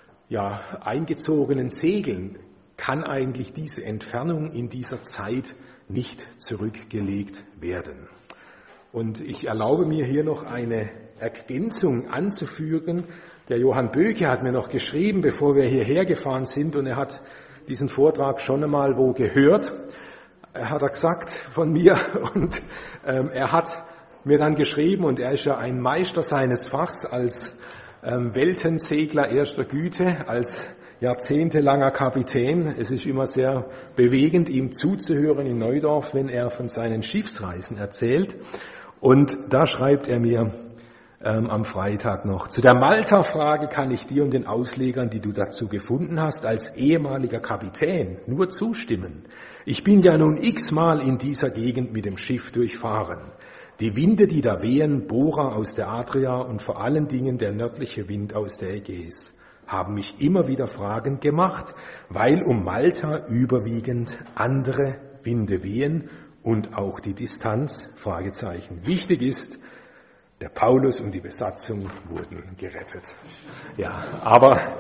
eingezogenen Segeln, kann eigentlich diese Entfernung in dieser Zeit nicht zurückgelegt werden. Und ich erlaube mir hier noch eine Ergänzung anzufügen. Der Johann Böke hat mir noch geschrieben, bevor wir hierher gefahren sind, und er hat diesen Vortrag schon einmal wo gehört. Hat er gesagt von mir, und er hat mir dann geschrieben, und er ist ja ein Meister seines Fachs als Weltensegler erster Güte, als jahrzehntelanger Kapitän. Es ist immer sehr bewegend, ihm zuzuhören in Neudorf, wenn er von seinen Schiffsreisen erzählt. Und da schreibt er mir am Freitag noch: Zu der Malta-Frage kann ich dir und den Auslegern, die du dazu gefunden hast, als ehemaliger Kapitän nur zustimmen. Ich bin ja nun x-mal in dieser Gegend mit dem Schiff durchfahren. Die Winde, die da wehen, Bora aus der Adria und vor allen Dingen der nördliche Wind aus der Ägäis, haben mich immer wieder fragend gemacht, weil um Malta überwiegend andere Winde wehen und auch die Distanz, Fragezeichen. Wichtig ist, der Paulus und die Besatzung wurden gerettet. Ja, aber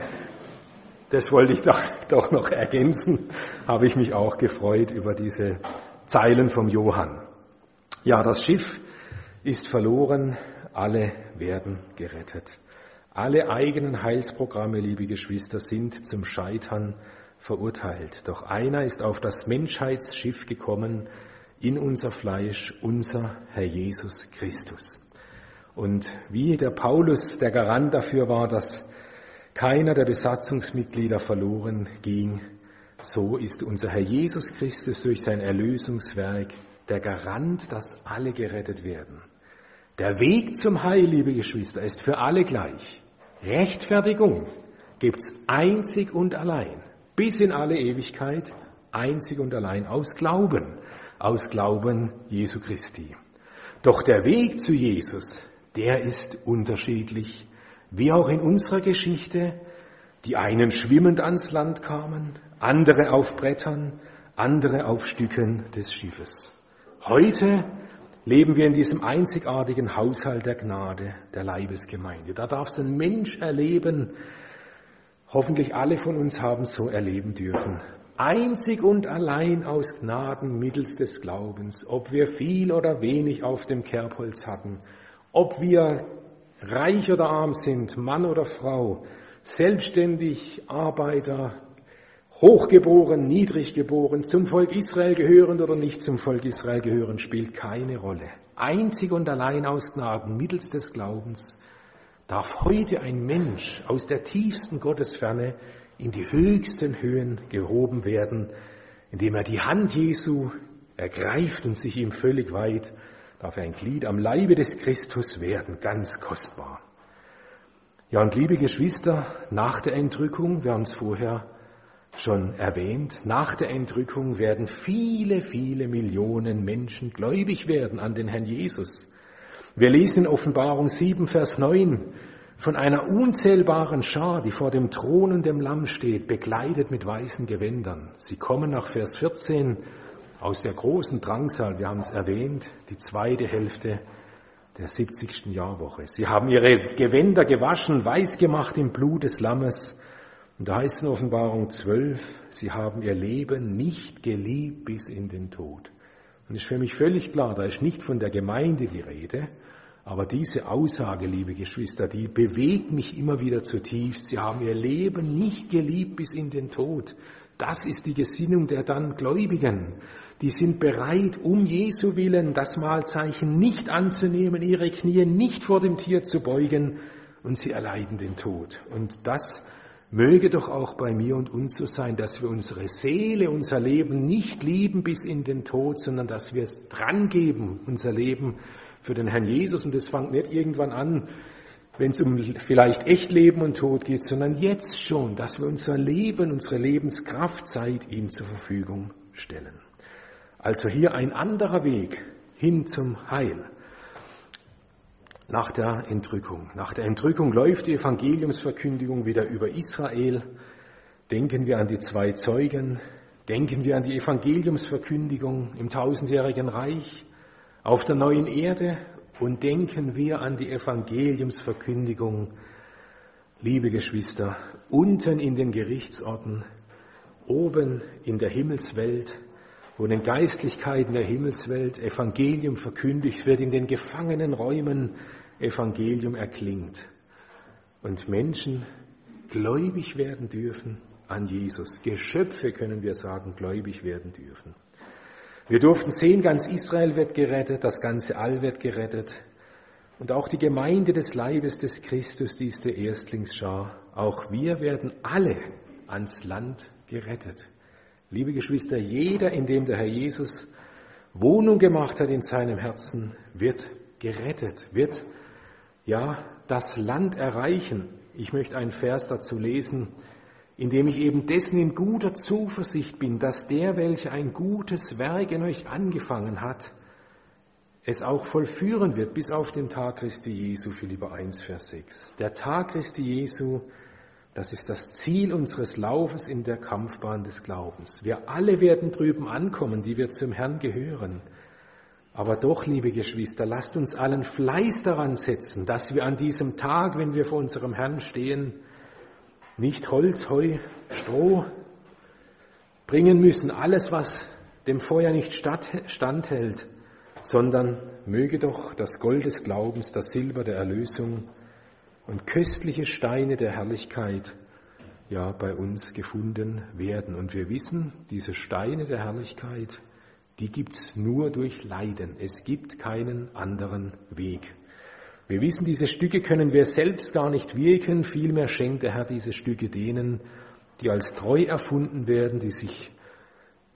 das wollte ich doch noch ergänzen, habe ich mich auch gefreut über diese Zeilen vom Johann. Ja, das Schiff ist verloren, alle werden gerettet. Alle eigenen Heilsprogramme, liebe Geschwister, sind zum Scheitern verurteilt. Doch einer ist auf das Menschheitsschiff gekommen, in unser Fleisch, unser Herr Jesus Christus. Und wie der Paulus der Garant dafür war, dass keiner der Besatzungsmitglieder verloren ging, so ist unser Herr Jesus Christus durch sein Erlösungswerk der Garant, dass alle gerettet werden. Der Weg zum Heil, liebe Geschwister, ist für alle gleich. Rechtfertigung gibt's einzig und allein, bis in alle Ewigkeit, einzig und allein aus Glauben Jesu Christi. Doch der Weg zu Jesus, der ist unterschiedlich, wie auch in unserer Geschichte. Die einen schwimmend ans Land kamen, andere auf Brettern, andere auf Stücken des Schiffes. Heute leben wir in diesem einzigartigen Haushalt der Gnade, der Leibesgemeinde. Da darf es ein Mensch erleben, hoffentlich alle von uns haben so erleben dürfen. Einzig und allein aus Gnaden mittels des Glaubens, ob wir viel oder wenig auf dem Kerbholz hatten, ob wir reich oder arm sind, Mann oder Frau, selbstständig, Arbeiter, hochgeboren, niedrig geboren, zum Volk Israel gehörend oder nicht zum Volk Israel gehörend, spielt keine Rolle. Einzig und allein aus Gnaden mittels des Glaubens darf heute ein Mensch aus der tiefsten Gottesferne in die höchsten Höhen gehoben werden, indem er die Hand Jesu ergreift und sich ihm völlig weiht, darf er ein Glied am Leibe des Christus werden, ganz kostbar. Ja, und liebe Geschwister, nach der Entrückung, wir haben es vorher schon erwähnt, nach der Entrückung werden viele, viele Millionen Menschen gläubig werden an den Herrn Jesus. Wir lesen in Offenbarung 7, Vers 9 von einer unzählbaren Schar, die vor dem Thron und dem Lamm steht, bekleidet mit weißen Gewändern. Sie kommen nach Vers 14 aus der großen Drangsal, wir haben es erwähnt, die zweite Hälfte der 70. Jahrwoche. Sie haben ihre Gewänder gewaschen, weiß gemacht im Blut des Lammes. Und da heißt es in Offenbarung 12, sie haben ihr Leben nicht geliebt bis in den Tod. Und es ist für mich völlig klar, da ist nicht von der Gemeinde die Rede, aber diese Aussage, liebe Geschwister, die bewegt mich immer wieder zutiefst. Sie haben ihr Leben nicht geliebt bis in den Tod. Das ist die Gesinnung der dann Gläubigen. Die sind bereit, um Jesu willen das Mahlzeichen nicht anzunehmen, ihre Knie nicht vor dem Tier zu beugen, und sie erleiden den Tod. Und das möge doch auch bei mir und uns so sein, dass wir unsere Seele, unser Leben nicht lieben bis in den Tod, sondern dass wir es drangeben, unser Leben für den Herrn Jesus. Und es fängt nicht irgendwann an, wenn es um vielleicht echt Leben und Tod geht, sondern jetzt schon, dass wir unser Leben, unsere Lebenskraftzeit ihm zur Verfügung stellen. Also hier ein anderer Weg hin zum Heil. Nach der Entrückung. Nach der Entrückung läuft die Evangeliumsverkündigung wieder über Israel. Denken wir an die 2 Zeugen, denken wir an die Evangeliumsverkündigung im 1000-jährigen Reich, auf der neuen Erde, und denken wir an die Evangeliumsverkündigung, liebe Geschwister, unten in den Gerichtsorten, oben in der Himmelswelt, wo in den Geistlichkeiten der Himmelswelt Evangelium verkündigt wird, in den gefangenen Räumen Evangelium erklingt und Menschen gläubig werden dürfen an Jesus. Geschöpfe, können wir sagen, gläubig werden dürfen. Wir durften sehen, ganz Israel wird gerettet, das ganze All wird gerettet und auch die Gemeinde des Leibes des Christus, die ist der Erstlingsschar. Auch wir werden alle ans Land gerettet. Liebe Geschwister, jeder, in dem der Herr Jesus Wohnung gemacht hat in seinem Herzen, wird gerettet, wird das Land erreichen. Ich möchte einen Vers dazu lesen, in dem ich eben dessen in guter Zuversicht bin, dass der, welcher ein gutes Werk in euch angefangen hat, es auch vollführen wird bis auf den Tag Christi Jesu, Philipper 1, Vers 6. Der Tag Christi Jesu, das ist das Ziel unseres Laufes in der Kampfbahn des Glaubens. Wir alle werden drüben ankommen, die wir zum Herrn gehören. Aber doch, liebe Geschwister, lasst uns allen Fleiß daran setzen, dass wir an diesem Tag, wenn wir vor unserem Herrn stehen, nicht Holz, Heu, Stroh bringen müssen, alles, was dem Feuer nicht standhält, sondern möge doch das Gold des Glaubens, das Silber der Erlösung und köstliche Steine der Herrlichkeit bei uns gefunden werden. Und wir wissen, diese Steine der Herrlichkeit, die gibt's nur durch Leiden. Es gibt keinen anderen Weg. Wir wissen, diese Stücke können wir selbst gar nicht wirken. Vielmehr schenkt der Herr diese Stücke denen, die als treu erfunden werden, die sich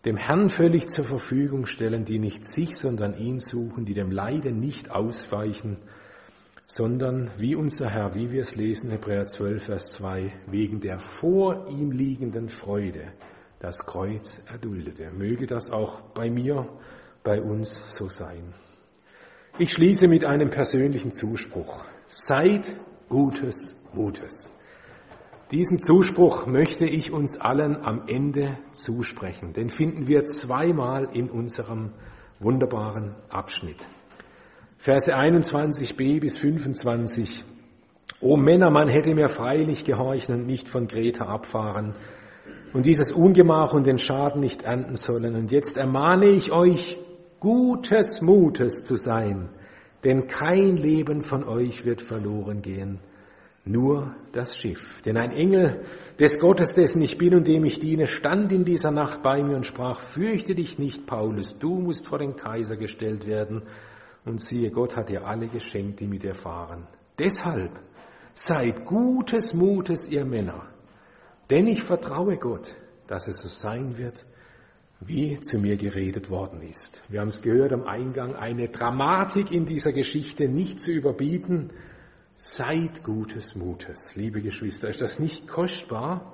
dem Herrn völlig zur Verfügung stellen, die nicht sich, sondern ihn suchen, die dem Leiden nicht ausweichen, sondern wie unser Herr, wie wir es lesen, Hebräer 12, Vers 2, wegen der vor ihm liegenden Freude das Kreuz erduldete. Möge das auch bei mir, bei uns so sein. Ich schließe mit einem persönlichen Zuspruch. Seid gutes Mutes. Diesen Zuspruch möchte ich uns allen am Ende zusprechen. Den finden wir zweimal in unserem wunderbaren Abschnitt. Verse 21b bis 25. O Männer, man hätte mir freilich gehorchen und nicht von Kreta abfahren und dieses Ungemach und den Schaden nicht ernten sollen. Und jetzt ermahne ich euch, gutes Mutes zu sein, denn kein Leben von euch wird verloren gehen, nur das Schiff. Denn ein Engel des Gottes, dessen ich bin und dem ich diene, stand in dieser Nacht bei mir und sprach, fürchte dich nicht, Paulus, du musst vor den Kaiser gestellt werden. Und siehe, Gott hat dir alle geschenkt, die mit dir fahren. Deshalb seid gutes Mutes, ihr Männer, denn ich vertraue Gott, dass es so sein wird, wie zu mir geredet worden ist. Wir haben es gehört am Eingang, eine Dramatik in dieser Geschichte nicht zu überbieten. Seid gutes Mutes, liebe Geschwister. Ist das nicht kostbar?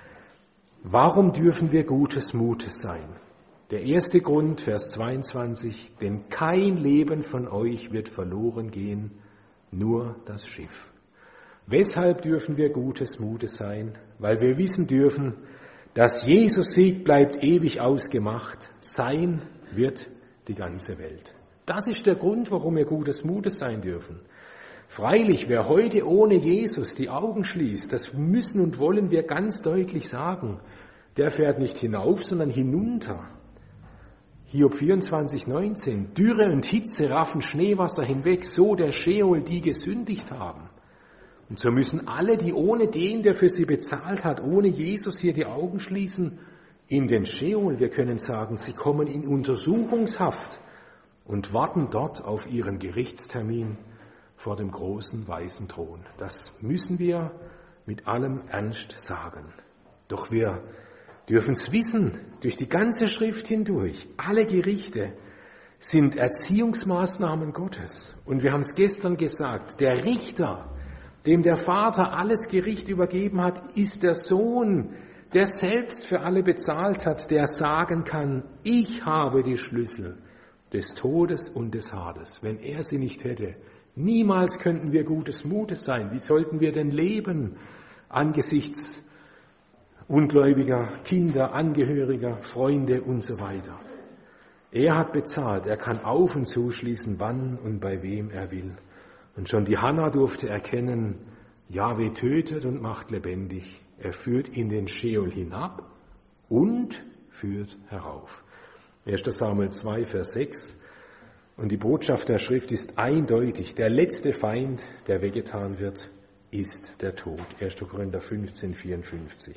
Warum dürfen wir gutes Mutes sein? Der erste Grund, Vers 22, denn kein Leben von euch wird verloren gehen, nur das Schiff. Weshalb dürfen wir gutes Mutes sein? Weil wir wissen dürfen, dass Jesus Sieg bleibt ewig ausgemacht, sein wird die ganze Welt. Das ist der Grund, warum wir gutes Mutes sein dürfen. Freilich, wer heute ohne Jesus die Augen schließt, das müssen und wollen wir ganz deutlich sagen, der fährt nicht hinauf, sondern hinunter. Hiob 24,19, Dürre und Hitze raffen Schneewasser hinweg, so der Scheol, die gesündigt haben. Und so müssen alle, die ohne den, der für sie bezahlt hat, ohne Jesus hier die Augen schließen, in den Scheol. Wir können sagen, sie kommen in Untersuchungshaft und warten dort auf ihren Gerichtstermin vor dem großen weißen Thron. Das müssen wir mit allem Ernst sagen. Doch wir dürfen es wissen, durch die ganze Schrift hindurch, alle Gerichte sind Erziehungsmaßnahmen Gottes. Und wir haben es gestern gesagt, der Richter, dem der Vater alles Gericht übergeben hat, ist der Sohn, der selbst für alle bezahlt hat, der sagen kann, ich habe die Schlüssel des Todes und des Hades. Wenn er sie nicht hätte, niemals könnten wir gutes Mutes sein. Wie sollten wir denn leben angesichts ungläubiger Kinder, Angehöriger, Freunde und so weiter? Er hat bezahlt, er kann auf- und zuschließen, wann und bei wem er will. Und schon die Hannah durfte erkennen, Jahwe tötet und macht lebendig. Er führt in den Scheol hinab und führt herauf. 1. Samuel 2, Vers 6. Und die Botschaft der Schrift ist eindeutig. Der letzte Feind, der weggetan wird, ist der Tod. 1. Korinther 15, 54.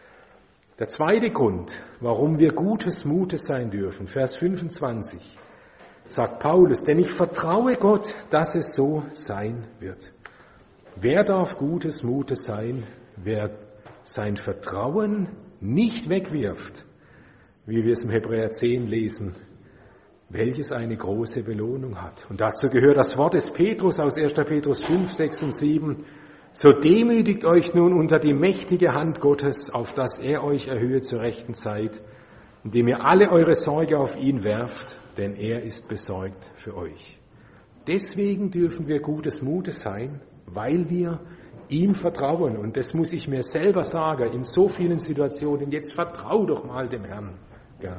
Der zweite Grund, warum wir gutes Mutes sein dürfen, Vers 25, sagt Paulus, denn ich vertraue Gott, dass es so sein wird. Wer darf gutes Mutes sein, wer sein Vertrauen nicht wegwirft, wie wir es im Hebräer 10 lesen, welches eine große Belohnung hat. Und dazu gehört das Wort des Petrus aus 1. Petrus 5, 6 und 7. So demütigt euch nun unter die mächtige Hand Gottes, auf dass er euch erhöhe zur rechten Zeit, indem ihr alle eure Sorge auf ihn werft, denn er ist besorgt für euch. Deswegen dürfen wir gutes Mutes sein, weil wir ihm vertrauen. Und das muss ich mir selber sagen, in so vielen Situationen. Jetzt vertrau doch mal dem Herrn. Ja.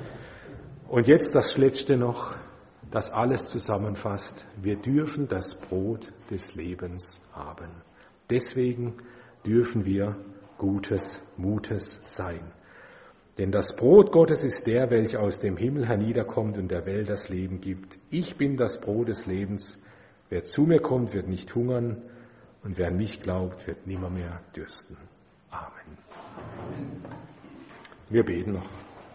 Und jetzt das Letzte noch, das alles zusammenfasst. Wir dürfen das Brot des Lebens haben. Deswegen dürfen wir gutes Mutes sein. Denn das Brot Gottes ist der, welcher aus dem Himmel herniederkommt und der Welt das Leben gibt. Ich bin das Brot des Lebens. Wer zu mir kommt, wird nicht hungern, und wer an mich glaubt, wird nimmermehr dürsten. Amen. Wir beten noch.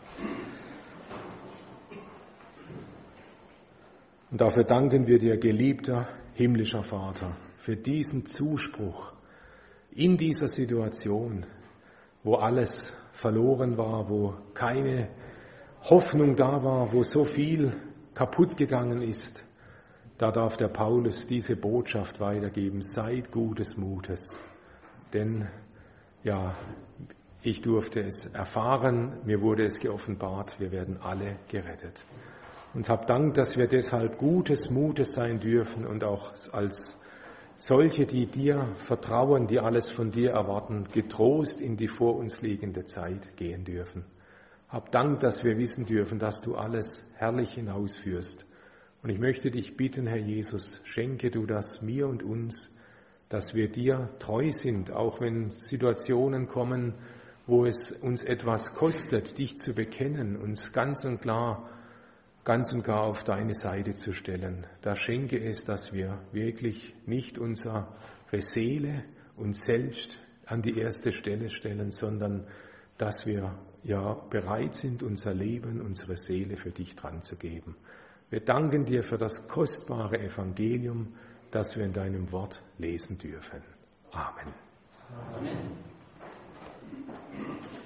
Und dafür danken wir dir, geliebter himmlischer Vater, für diesen Zuspruch in dieser Situation, wo alles verloren war, wo keine Hoffnung da war, wo so viel kaputt gegangen ist, da darf der Paulus diese Botschaft weitergeben: Seid gutes Mutes. Denn ja, ich durfte es erfahren, mir wurde es geoffenbart, wir werden alle gerettet. Und hab Dank, dass wir deshalb gutes Mutes sein dürfen und auch als solche, die dir vertrauen, die alles von dir erwarten, getrost in die vor uns liegende Zeit gehen dürfen. Hab Dank, dass wir wissen dürfen, dass du alles herrlich hinausführst. Und ich möchte dich bitten, Herr Jesus, schenke du das mir und uns, dass wir dir treu sind, auch wenn Situationen kommen, wo es uns etwas kostet, dich zu bekennen, uns ganz und gar auf deine Seite zu stellen. Da schenke es, dass wir wirklich nicht unsere Seele uns selbst an die erste Stelle stellen, sondern dass wir ja bereit sind, unser Leben, unsere Seele für dich dran zu geben. Wir danken dir für das kostbare Evangelium, das wir in deinem Wort lesen dürfen. Amen. Amen.